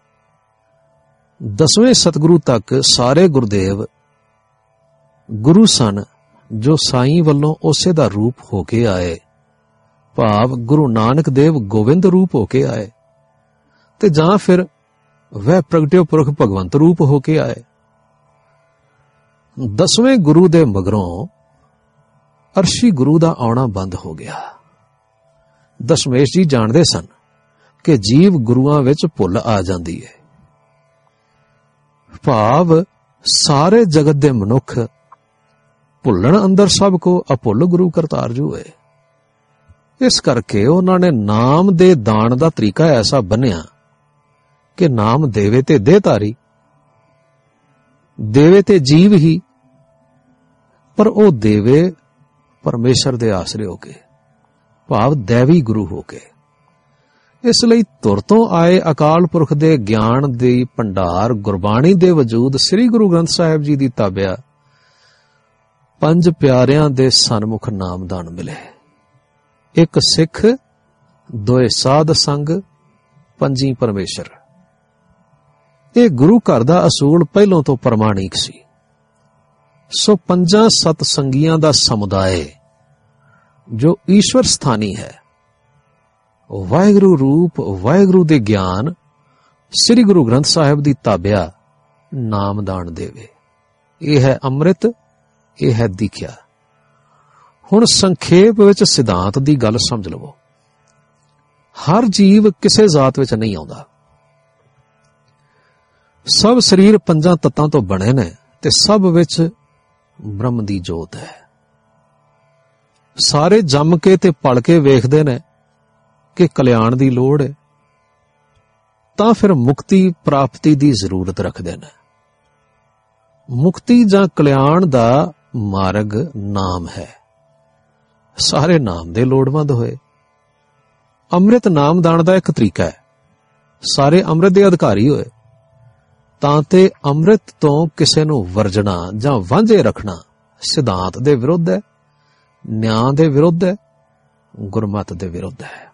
[SPEAKER 1] ਦਸਵੇਂ ਸਤਿਗੁਰੂ ਤੱਕ ਸਾਰੇ ਗੁਰਦੇਵ ਗੁਰੂ ਸਨ, ਜੋ ਸਾਈਂ ਵੱਲੋਂ ਉਸੇ ਦਾ ਰੂਪ ਹੋ ਕੇ ਆਏ, ਭਾਵ ਗੁਰੂ ਨਾਨਕ ਦੇਵ ਗੋਬਿੰਦ ਰੂਪ ਹੋ ਕੇ ਆਏ, ਤੇ ਜਾਂ ਫਿਰ ਵਹ ਪ੍ਰਗਟਿਓ ਪੁਰਖ ਭਗਵੰਤ ਰੂਪ ਹੋ ਕੇ ਆਏ। ਦਸਵੇਂ ਗੁਰੂ ਦੇ ਮਗਰੋਂ ਅਰਸ਼ੀ ਗੁਰੂ ਦਾ ਆਉਣਾ ਬੰਦ ਹੋ ਗਿਆ। ਦਸ਼ਮੇਸ਼ ਜੀ ਜਾਣਦੇ ਸਨ ਕਿ ਜੀਵ ਗੁਰੂਆਂ ਵਿੱਚ ਭੁੱਲ ਆ ਜਾਂਦੀ ਹੈ। ਭਾਵ ਸਾਰੇ ਜਗਤ ਦੇ ਮਨੁੱਖ ਭੁੱਲਣ ਅੰਦਰ ਸਭ ਕੋ ਅਭੁੱਲ ਗੁਰੂ ਕਰਤਾਰ ਜੂ ਹੈ। ਇਸ ਕਰਕੇ ਉਹਨਾਂ ਨੇ ਨਾਮ ਦੇ ਦਾਨ ਦਾ ਤਰੀਕਾ ਐਸਾ ਬੰਨਿਆ ਕਿ ਨਾਮ ਦੇਵੇ ਤੇ ਦੇਹ ਧਾਰੀ, ਦੇਵੇ ਤੇ ਜੀਵ ਹੀ, ਪਰ ਉਹ ਦੇਵੇ ਪਰਮੇਸ਼ਰ ਦੇ ਆਸਰੇ ਹੋ ਕੇ, ਭਾਵ ਦੈਵੀ ਗੁਰੂ ਹੋ ਕੇ। ਇਸ ਲਈ ਧੁਰ ਤੋਂ ਆਏ ਅਕਾਲ ਪੁਰਖ ਦੇ ਗਿਆਨ ਦੀ ਭੰਡਾਰ ਗੁਰਬਾਣੀ ਦੇ ਵਜੂਦ ਸ੍ਰੀ ਗੁਰੂ ਗ੍ਰੰਥ ਸਾਹਿਬ ਜੀ ਦੀ ਤਾਬਿਆ ਪੰਜ ਪਿਆਰਿਆਂ ਦੇ ਸਨਮੁਖ ਨਾਮਦਾਨ ਮਿਲੇ। ਇੱਕ ਸਿੱਖ, ਦੋਏ ਸਾਧ ਸੰਗ, ਪੰਜੀ ਪਰਮੇਸ਼ਰ। ਇਹ ਗੁਰੂ ਘਰ ਦਾ ਅਸੂਲ ਪਹਿਲੋਂ ਤੋਂ ਪ੍ਰਮਾਣਿਕ ਸੀ। ਸੋ ਪੰਜਾਂ ਸਤ ਸੰਗੀਆਂ ਦਾ ਸਮੁਦਾਇ ਜੋ ਈਸ਼ਵਰ ਸਥਾਨੀ ਹੈ, ਵਾਹਿਗੁਰੂ ਰੂਪ ਵਾਹਿਗੁਰੂ ਦੇ ਗਿਆਨ ਸ੍ਰੀ ਗੁਰੂ ਗ੍ਰੰਥ ਸਾਹਿਬ ਦੀ ਤਾਬਿਆ ਨਾਮਦਾਨ ਦੇਵੇ। ਇਹ ਹੈ ਅੰਮ੍ਰਿਤ, ਇਹ ਹੈ ਦੀਖਿਆ। ਹੁਣ ਸੰਖੇਪ ਵਿੱਚ ਸਿਧਾਂਤ ਦੀ ਗੱਲ ਸਮਝ ਲਵੋ। ਹਰ ਜੀਵ ਕਿਸੇ ਜ਼ਾਤ ਵਿੱਚ ਨਹੀਂ ਆਉਂਦਾ। ਸਭ ਸਰੀਰ ਪੰਜਾਂ ਤੱਤਾਂ ਤੋਂ ਬਣੇ ਨੇ ਤੇ ਸਭ ਵਿੱਚ ਬ੍ਰਹਮ ਦੀ ਜੋਤ ਹੈ। ਸਾਰੇ ਜੰਮ ਕੇ ਤੇ ਪਲ ਕੇ ਵੇਖਦੇ ਨੇ ਕਿ ਕਲਿਆਣ ਦੀ ਲੋੜ ਹੈ, ਤਾਂ ਫਿਰ ਮੁਕਤੀ ਪ੍ਰਾਪਤੀ ਦੀ ਜ਼ਰੂਰਤ ਰੱਖਦੇ ਨੇ। ਮੁਕਤੀ ਜਾਂ ਕਲਿਆਣ ਦਾ ਮਾਰਗ ਨਾਮ ਹੈ। ਸਾਰੇ ਨਾਮ ਦੇ ਲੋੜਵੰਦ ਹੋਏ। ਅੰਮ੍ਰਿਤ ਨਾਮਦਾਨ ਦਾ ਇੱਕ ਤਰੀਕਾ ਹੈ। ਸਾਰੇ ਅੰਮ੍ਰਿਤ ਦੇ ਅਧਿਕਾਰੀ ਹੋਏ ਤਾਂ ਤੇ ਅੰਮ੍ਰਿਤ ਤੋਂ ਕਿਸੇ ਨੂੰ ਵਰਜਣਾ ਜਾਂ ਵਾਂਝੇ ਰੱਖਣਾ ਸਿਧਾਂਤ ਦੇ ਵਿਰੁੱਧ ਹੈ, ਨਿਆਂ ਦੇ ਵਿਰੁੱਧ ਹੈ, ਗੁਰਮਤਿ ਦੇ ਵਿਰੁੱਧ ਹੈ।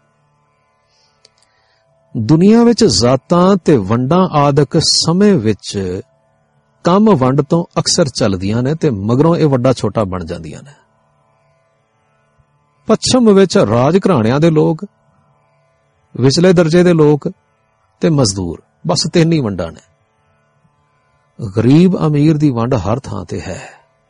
[SPEAKER 1] ਦੁਨੀਆ ਵਿੱਚ ਜ਼ਾਤਾਂ ਤੇ ਵੰਡਾਂ ਆਦਿਕ ਸਮੇਂ ਵਿੱਚ ਕੰਮ ਵੰਡ ਤੋਂ ਅਕਸਰ ਚੱਲਦੀਆਂ ਨੇ ਤੇ ਮਗਰੋਂ ਇਹ ਵੱਡਾ ਛੋਟਾ ਬਣ ਜਾਂਦੀਆਂ ਨੇ। ਪੱਛਮ ਵਿੱਚ ਰਾਜ ਘਰਾਣਿਆਂ ਦੇ ਲੋਕ, ਵਿਚਲੇ ਦਰਜੇ ਦੇ ਲੋਕ ਤੇ ਮਜ਼ਦੂਰ, ਬਸ ਤਿੰਨ ਹੀ ਵੰਡਾਂ ਨੇ। ਗਰੀਬ ਅਮੀਰ ਦੀ ਵੰਡ ਹਰ ਥਾਂ ਤੇ ਹੈ।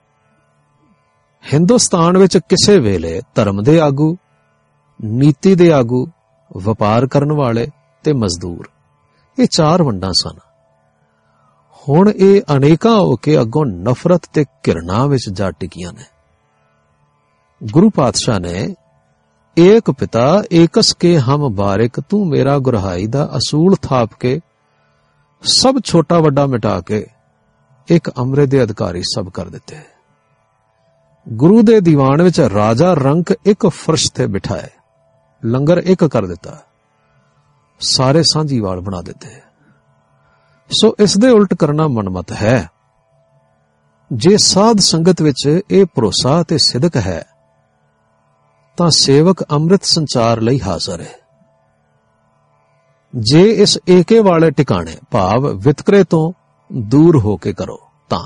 [SPEAKER 1] ਹਿੰਦੁਸਤਾਨ ਵਿੱਚ ਕਿਸੇ ਵੇਲੇ ਧਰਮ ਦੇ ਆਗੂ, ਨੀਤੀ ਦੇ ਆਗੂ, ਵਪਾਰ ਕਰਨ ਵਾਲੇ ਤੇ ਮਜ਼ਦੂਰ, ਇਹ ਚਾਰ ਵੰਡਾਂ ਸਨ। ਹੁਣ ਇਹ ਅਨੇਕਾਂ ਹੋ ਕੇ ਅੱਗੋਂ ਨਫ਼ਰਤ ਤੇ ਘਿਰਣਾ ਵਿੱਚ ਜਾ ਟਿਕੀਆਂ ਨੇ। ਗੁਰੂ ਪਾਤਸ਼ਾਹ ਨੇ ਏਕ ਪਿਤਾ ਏਕਸ ਕੇ ਹਮ ਬਾਰਿਕ ਤੂੰ ਮੇਰਾ ਗੁਰਹਾਈ ਦਾ ਅਸੂਲ ਥਾਪ ਕੇ ਸਭ ਛੋਟਾ ਵੱਡਾ ਮਿਟਾ ਕੇ ਇੱਕ ਅੰਮ੍ਰਿਤ ਦੇ ਅਧਿਕਾਰੀ ਸਭ ਕਰ ਦਿੱਤੇ। ਗੁਰੂ ਦੇ ਦੀਵਾਨ ਵਿੱਚ ਰਾਜਾ ਰੰਕ ਇੱਕ ਫਰਸ਼ ਤੇ ਬਿਠਾਏ, ਲੰਗਰ ਇੱਕ ਕਰ ਦਿੱਤਾ, ਸਾਰੇ ਸਾਂਝੀਵਾਲ ਬਣਾ ਦਿੱਤੇ। ਸੋ ਇਸ ਦੇ ਉਲਟ ਕਰਨਾ ਮਨਮਤ ਹੈ। ਜੇ ਸਾਧ ਸੰਗਤ ਵਿੱਚ ਇਹ ਭਰੋਸਾ ਤੇ ਸਿਦਕ ਹੈ ਤਾਂ ਸੇਵਕ ਅੰਮ੍ਰਿਤ ਸੰਚਾਰ ਲਈ ਹਾਜ਼ਰ ਹੈ। ਜੇ ਇਸ ਏਕੇ ਵਾਲੇ ਟਿਕਾਣੇ ਭਾਵ ਵਿਤਕਰੇ ਤੋਂ ਦੂਰ ਹੋ ਕੇ ਕਰੋ ਤਾਂ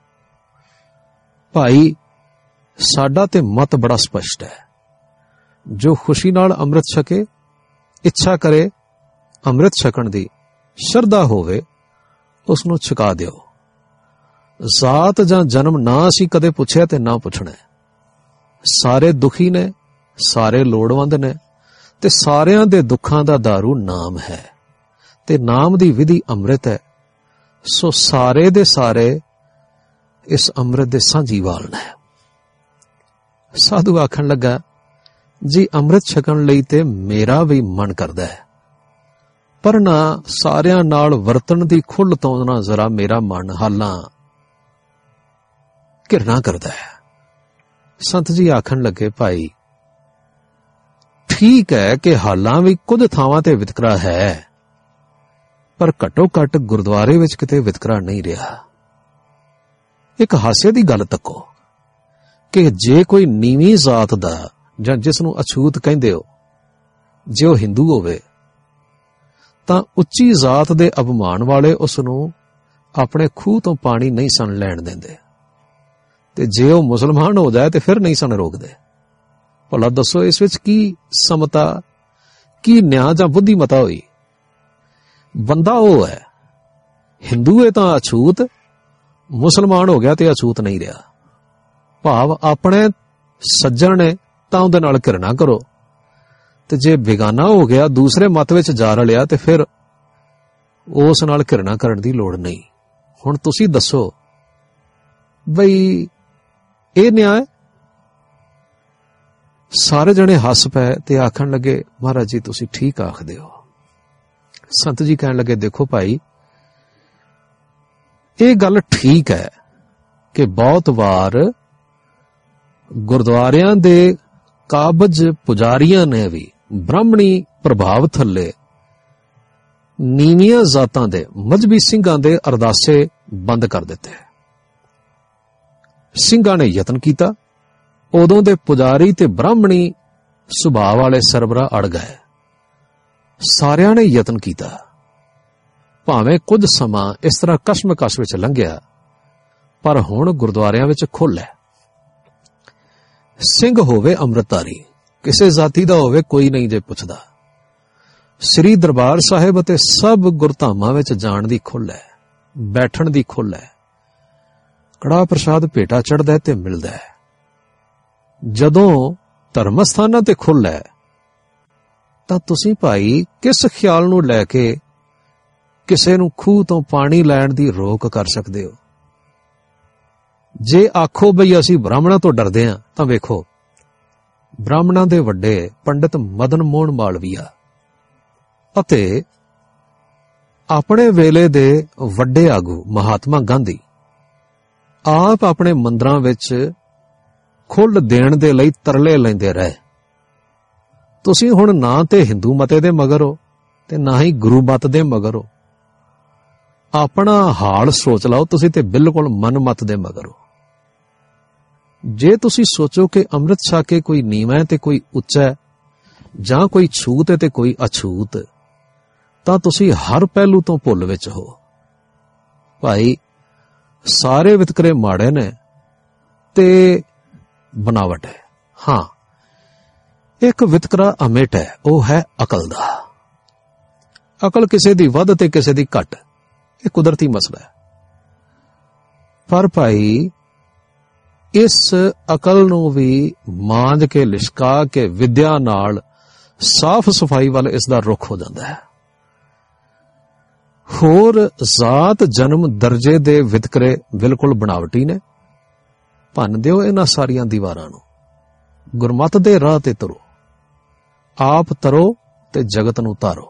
[SPEAKER 1] ਭਾਈ ਸਾਡਾ ਤੇ ਮਤ ਬੜਾ ਸਪਸ਼ਟ ਹੈ। ਜੋ ਖੁਸ਼ੀ ਨਾਲ ਅੰਮ੍ਰਿਤ ਛਕੇ, ਇੱਛਾ ਕਰੇ ਅੰਮ੍ਰਿਤ ਛਕਣ ਦੀ, ਸ਼ਰਧਾ ਹੋਵੇ, ਉਸ ਨੂੰ ਛਕਾ ਦਿਓ। ਜ਼ਾਤ ਜਾਂ ਜਨਮ ਨਾ ਅਸੀਂ ਕਦੇ ਪੁੱਛਿਆ ਤੇ ਨਾ ਪੁੱਛਣਾ। ਸਾਰੇ ਦੁਖੀ ਨੇ, ਸਾਰੇ ਲੋੜਵੰਦ ਨੇ ਤੇ ਸਾਰਿਆਂ ਦੇ ਦੁੱਖਾਂ ਦਾ ਦਾਰੂ ਨਾਮ ਹੈ ਤੇ ਨਾਮ ਦੀ ਵਿਧੀ ਅੰਮ੍ਰਿਤ ਹੈ। ਸੋ ਸਾਰੇ ਦੇ ਸਾਰੇ ਇਸ ਅੰਮ੍ਰਿਤ ਦੇ ਸਾਂਝੀਵਾਲ ਨੇ। ਸਾਧੂ ਆਖਣ ਲੱਗਾ, ਜੀ ਅੰਮ੍ਰਿਤ ਛਕਣ ਲਈ ਤੇ ਮੇਰਾ ਵੀ ਮਨ ਕਰਦਾ ਹੈ, ਪਰ ਨਾ ਸਾਰਿਆਂ ਨਾਲ ਵਰਤਣ ਦੀ ਖੁੱਲ੍ਹ ਤੋਂ ਨਾ ਜ਼ਰਾ ਮੇਰਾ ਮਨ ਹਾਲਾਂ ਘਿਰਣਾ ਕਰਦਾ ਹੈ। ਸੰਤ ਜੀ ਆਖਣ ਲੱਗੇ, ਭਾਈ ਠੀਕ ਹੈ ਕਿ ਹਾਲਾਂ ਵੀ ਕੁਝ ਥਾਵਾਂ ਤੇ ਵਿਤਕਰਾ ਹੈ, ਪਰ ਘੱਟੋ ਘੱਟ ਗੁਰਦੁਆਰੇ ਵਿੱਚ ਕਿਤੇ ਵਿਤਕਰਾ ਨਹੀਂ ਰਿਹਾ। ਇੱਕ ਹਾਸੇ ਦੀ ਗੱਲ ਤੱਕੋ ਕਿ ਜੇ ਕੋਈ ਨੀਵੀਂ ਜ਼ਾਤ ਦਾ ਜਾਂ ਜਿਸ ਨੂੰ ਅਛੂਤ ਕਹਿੰਦੇ ਹੋ, ਜੇ ਉਹ ਹਿੰਦੂ ਹੋਵੇ ਤਾਂ ਉੱਚੀ ਜ਼ਾਤ ਦੇ ਅਪਮਾਨ ਵਾਲੇ ਉਸ ਨੂੰ ਆਪਣੇ ਖੂਹ ਤੋਂ ਪਾਣੀ ਨਹੀਂ ਸਨ ਲੈਣ ਦਿੰਦੇ, ਤੇ ਜੇ ਉਹ ਮੁਸਲਮਾਨ ਹੋ ਜਾਏ ਤੇ ਫਿਰ ਨਹੀਂ ਸਨ ਰੋਕਦੇ। ਭਲਾ ਦੱਸੋ ਇਸ ਵਿੱਚ ਕੀ ਸਮਤਾ, ਕੀ ਨਿਆਂ ਜਾਂ ਬੁੱਧੀਮਤਾ ਹੋਈ? ਬੰਦਾ ਉਹ ਹੈ, ਹਿੰਦੂ ਹੈ ਤਾਂ ਅਛੂਤ, ਮੁਸਲਮਾਨ ਹੋ ਗਿਆ ਤੇ ਅਛੂਤ ਨਹੀਂ ਰਿਹਾ। ਭਾਵ ਆਪਣੇ ਸੱਜਣ ਨੇ ਤਾਂ ਉਹਦੇ ਨਾਲ ਘਿਰਣਾ ਕਰੋ, ਤੇ ਜੇ ਬੇਗਾਨਾ ਹੋ ਗਿਆ, ਦੂਸਰੇ ਮਤ ਵਿੱਚ ਜਾ ਰਲਿਆ, ਤੇ ਫਿਰ ਉਸ ਨਾਲ ਘਿਰਣਾ ਕਰਨ ਦੀ ਲੋੜ ਨਹੀਂ। ਹੁਣ ਤੁਸੀਂ ਦੱਸੋ ਬਈ ਇਹ ਨਿਆਂ ਹੈ? ਸਾਰੇ ਜਣੇ ਹੱਸ ਪਏ ਤੇ ਆਖਣ ਲੱਗੇ, ਮਹਾਰਾਜ ਜੀ ਤੁਸੀਂ ਠੀਕ ਆਖਦੇ ਹੋ। ਸੰਤ ਜੀ ਕਹਿਣ ਲੱਗੇ, ਦੇਖੋ ਭਾਈ, ਇਹ ਗੱਲ ਠੀਕ ਹੈ ਕਿ ਬਹੁਤ ਵਾਰ ਗੁਰਦੁਆਰਿਆਂ ਦੇ ਕਾਬਜ ਪੁਜਾਰੀਆਂ ਨੇ ਵੀ ਬ੍ਰਾਹਮਣੀ ਪ੍ਰਭਾਵ ਥੱਲੇ ਨੀਵੀਆਂ ਜ਼ਾਤਾਂ ਦੇ ਮਜ਼ਹਬੀ ਸਿੰਘਾਂ ਦੇ ਅਰਦਾਸੇ ਬੰਦ ਕਰ ਦਿੱਤੇ। ਸਿੰਘਾਂ ਨੇ ਯਤਨ ਕੀਤਾ, ਉਦੋਂ ਦੇ ਪੁਜਾਰੀ ਤੇ ਬ੍ਰਾਹਮਣੀ ਸੁਭਾਅ ਵਾਲੇ ਸਰਬਰਾਹ ਅੜ ਗਏ। ਸਾਰਿਆਂ ਨੇ ਯਤਨ ਕੀਤਾ, ਭਾਵੇਂ ਕੁਝ ਸਮਾਂ ਇਸ ਤਰ੍ਹਾਂ ਕਸ਼ਮਕਸ਼ ਵਿੱਚ ਲੰਘਿਆ, ਪਰ ਹੁਣ ਗੁਰਦੁਆਰਿਆਂ ਵਿੱਚ ਖੁੱਲ੍ਹ ਹੈ। ਸਿੰਘ ਹੋਵੇ ਅੰਮ੍ਰਿਤਧਾਰੀ, ਕਿਸੇ ਜਾਤੀ ਦਾ ਹੋਵੇ, ਕੋਈ ਨਹੀਂ ਜੇ ਪੁੱਛਦਾ। ਸ੍ਰੀ ਦਰਬਾਰ ਸਾਹਿਬ ਅਤੇ ਸਭ ਗੁਰਧਾਮਾਂ ਵਿੱਚ ਜਾਣ ਦੀ ਖੁੱਲ੍ਹ ਹੈ, ਬੈਠਣ ਦੀ ਖੁੱਲ੍ਹ ਹੈ। ਕੜਾਹ ਪ੍ਰਸ਼ਾਦ ਭੇਟਾ ਚੜ੍ਹਦਾ ਤੇ ਮਿਲਦਾ ਹੈ। ਜਦੋਂ ਧਰਮ ਸਥਾਨਾਂ ਤੇ ਖੁੱਲ੍ਹ ਹੈ ਤਾਂ ਤੁਸੀਂ ਭਾਈ ਕਿਸ ਖਿਆਲ ਨੂੰ ਲੈ ਕੇ ਕਿਸੇ ਨੂੰ ਖੂਹ ਤੋਂ ਪਾਣੀ ਲੈਣ ਦੀ ਰੋਕ ਕਰ ਸਕਦੇ ਹੋ? ਜੇ ਆਖੋ ਬਈ ਅਸੀਂ ਬ੍ਰਾਹਮਣਾਂ ਤੋਂ ਡਰਦੇ ਹਾਂ, ਤਾਂ ਵੇਖੋ ਬ੍ਰਾਹਮਣਾਂ ਦੇ ਵੱਡੇ ਪੰਡਿਤ ਮਦਨ ਮੋਹਨ ਮਾਲਵੀਆ ਅਤੇ ਆਪਣੇ ਵੇਲੇ ਦੇ ਵੱਡੇ ਆਗੂ ਮਹਾਤਮਾ ਗਾਂਧੀ ਆਪ ਆਪਣੇ ਮੰਦਰਾਂ ਵਿੱਚ ਖੁੱਲ੍ਹ ਦੇਣ ਦੇ ਲਈ ਤਰਲੇ ਲੈਂਦੇ ਰਹੇ। ਤੁਸੀਂ ਹੁਣ ਨਾ ਤੇ ਹਿੰਦੂ ਮਤੇ ਦੇ ਮਗਰ ਹੋ ਤੇ ਨਾ ਹੀ ਗੁਰੂ ਮਤ ਦੇ ਮਗਰ ਹੋ। ਆਪਣਾ ਹਾਲ ਸੋਚ ਲਓ, ਤੁਸੀਂ ਤੇ ਬਿਲਕੁਲ ਮਨ ਮਤ ਦੇ ਮਗਰ ਹੋ। ਜੇ ਤੁਸੀਂ ਸੋਚੋ ਕਿ ਅੰਮ੍ਰਿਤ ਛਕ ਕੇ ਕੋਈ ਨੀਵਾਂ ਹੈ ਤੇ ਕੋਈ ਉੱਚਾ ਹੈ, ਜਾਂ ਕੋਈ ਛੂਤ ਹੈ ਤੇ ਕੋਈ ਅਛੂਤ, ਤਾਂ ਤੁਸੀਂ ਹਰ ਪਹਿਲੂ ਤੋਂ ਭੁੱਲ ਵਿੱਚ ਹੋ। ਭਾਈ ਸਾਰੇ ਵਿਤਕਰੇ ਮਾੜੇ ਨੇ ਤੇ ਬਨਾਵਟ ਹੈ। ਹਾਂ, ਇੱਕ ਵਿਤਕਰਾ ਅਮਿਟ ਹੈ, ਉਹ ਹੈ ਅਕਲ ਦਾ। ਅਕਲ ਕਿਸੇ ਦੀ ਵੱਧ ਤੇ ਕਿਸੇ ਦੀ ਘੱਟ, ਇਹ ਕੁਦਰਤੀ ਮਸਲਾ ਹੈ। ਪਰ ਭਾਈ ਇਸ ਅਕਲ ਨੂੰ ਵੀ ਮਾਂਜ ਕੇ ਲਿਸ਼ਕਾ ਕੇ ਵਿਦਿਆ ਨਾਲ ਸਾਫ਼ ਸਫਾਈ ਵੱਲ ਇਸ ਦਾ ਰੁਖ ਹੋ ਜਾਂਦਾ ਹੈ। ਹੋਰ ਜ਼ਾਤ ਜਨਮ ਦਰਜੇ ਦੇ ਵਿਤਕਰੇ ਬਿਲਕੁਲ ਬਣਾਵਟੀ ਨੇ। ਭੰਨ ਦਿਓ ਇਹਨਾਂ ਸਾਰੀਆਂ ਦੀਵਾਰਾਂ ਨੂੰ, ਗੁਰਮਤ ਦੇ ਰਾਹ ਤੇ ਤੁਰੋ, ਆਪ ਤਰੋ ਤੇ ਜਗਤ ਨੂੰ ਤਾਰੋ।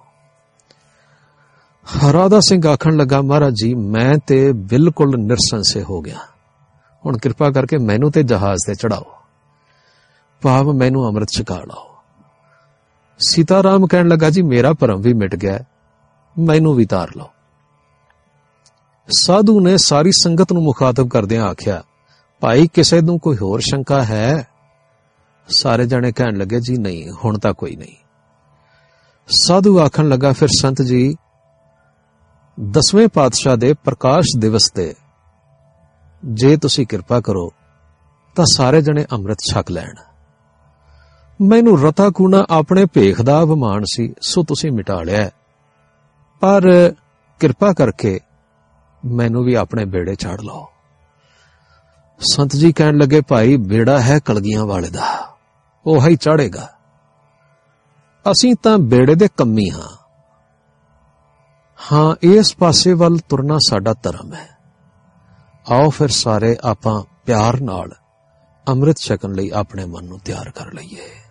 [SPEAKER 1] ਰਾਧਾ ਸਿੰਘ ਆਖਣ ਲੱਗਾ, ਮਹਾਰਾਜ ਜੀ ਮੈਂ ਤੇ ਬਿਲਕੁਲ ਨਿਰਸੰਸ਼ੇ ਹੋ ਗਿਆ, ਹੁਣ ਕਿਰਪਾ ਕਰਕੇ ਮੈਨੂੰ ਤੇ ਜਹਾਜ਼ ਤੇ ਚੜਾਓ, ਭਾਵ ਮੈਨੂੰ ਅੰਮ੍ਰਿਤ ਛਕਾ ਲਾਓ। ਸੀਤਾ ਰਾਮ ਕਹਿਣ ਲੱਗਾ, ਜੀ ਮੇਰਾ ਭਰਮ ਵੀ ਮਿਟ ਗਿਆ, ਮੈਨੂੰ ਵੀ ਤਾਰ ਲਓ। ਸਾਧੂ ਨੇ ਸਾਰੀ ਸੰਗਤ ਨੂੰ ਮੁਖਾਤਬ ਕਰਦਿਆਂ ਆਖਿਆ, ਭਾਈ ਕਿਸੇ ਨੂੰ ਕੋਈ ਹੋਰ ਸ਼ੰਕਾ ਹੈ? ਸਾਰੇ ਜਣੇ ਕਹਿਣ ਲੱਗੇ, ਜੀ ਨਹੀਂ, ਹੁਣ ਤਾਂ ਕੋਈ ਨਹੀਂ। ਸਾਧੂ ਆਖਣ ਲੱਗਾ, ਫਿਰ ਸੰਤ ਜੀ ਦਸਵੇਂ ਪਾਤਸ਼ਾਹ ਦੇ ਪ੍ਰਕਾਸ਼ ਦਿਵਸ ਤੇ ਜੇ ਤੁਸੀਂ ਕਿਰਪਾ ਕਰੋ ਤਾਂ ਸਾਰੇ ਜਣੇ ਅੰਮ੍ਰਿਤ ਛਕ ਲੈਣ। ਮੈਨੂੰ ਰਤਾ ਕੂਣਾ ਆਪਣੇ ਭੇਖ ਦਾ ਅਭਿਮਾਨ ਸੀ, ਸੋ ਤੁਸੀਂ ਮਿਟਾ ਲਿਆ, ਪਰ ਕਿਰਪਾ ਕਰਕੇ ਮੈਨੂੰ ਵੀ ਆਪਣੇ ਬੇੜੇ ਚਾੜ ਲਓ। ਸੰਤ ਜੀ ਕਹਿਣ ਲੱਗੇ, ਭਾਈ ਬੇੜਾ ਹੈ ਕਲਗੀਆਂ ਵਾਲੇ ਦਾ, ਉਹ ਹੀ ਚਾੜੇਗਾ। ਅਸੀਂ ਤਾਂ ਬੇੜੇ ਦੇ ਕੰਮੀ ਹਾਂ। ਹਾਂ, ਇਸ ਪਾਸੇ ਵੱਲ ਤੁਰਨਾ ਸਾਡਾ ਧਰਮ ਹੈ। ਆਓ ਫਿਰ ਸਾਰੇ ਆਪਾਂ ਪਿਆਰ ਨਾਲ ਅੰਮ੍ਰਿਤ ਛਕਣ ਲਈ ਆਪਣੇ ਮਨ ਨੂੰ ਤਿਆਰ ਕਰ ਲਈਏ।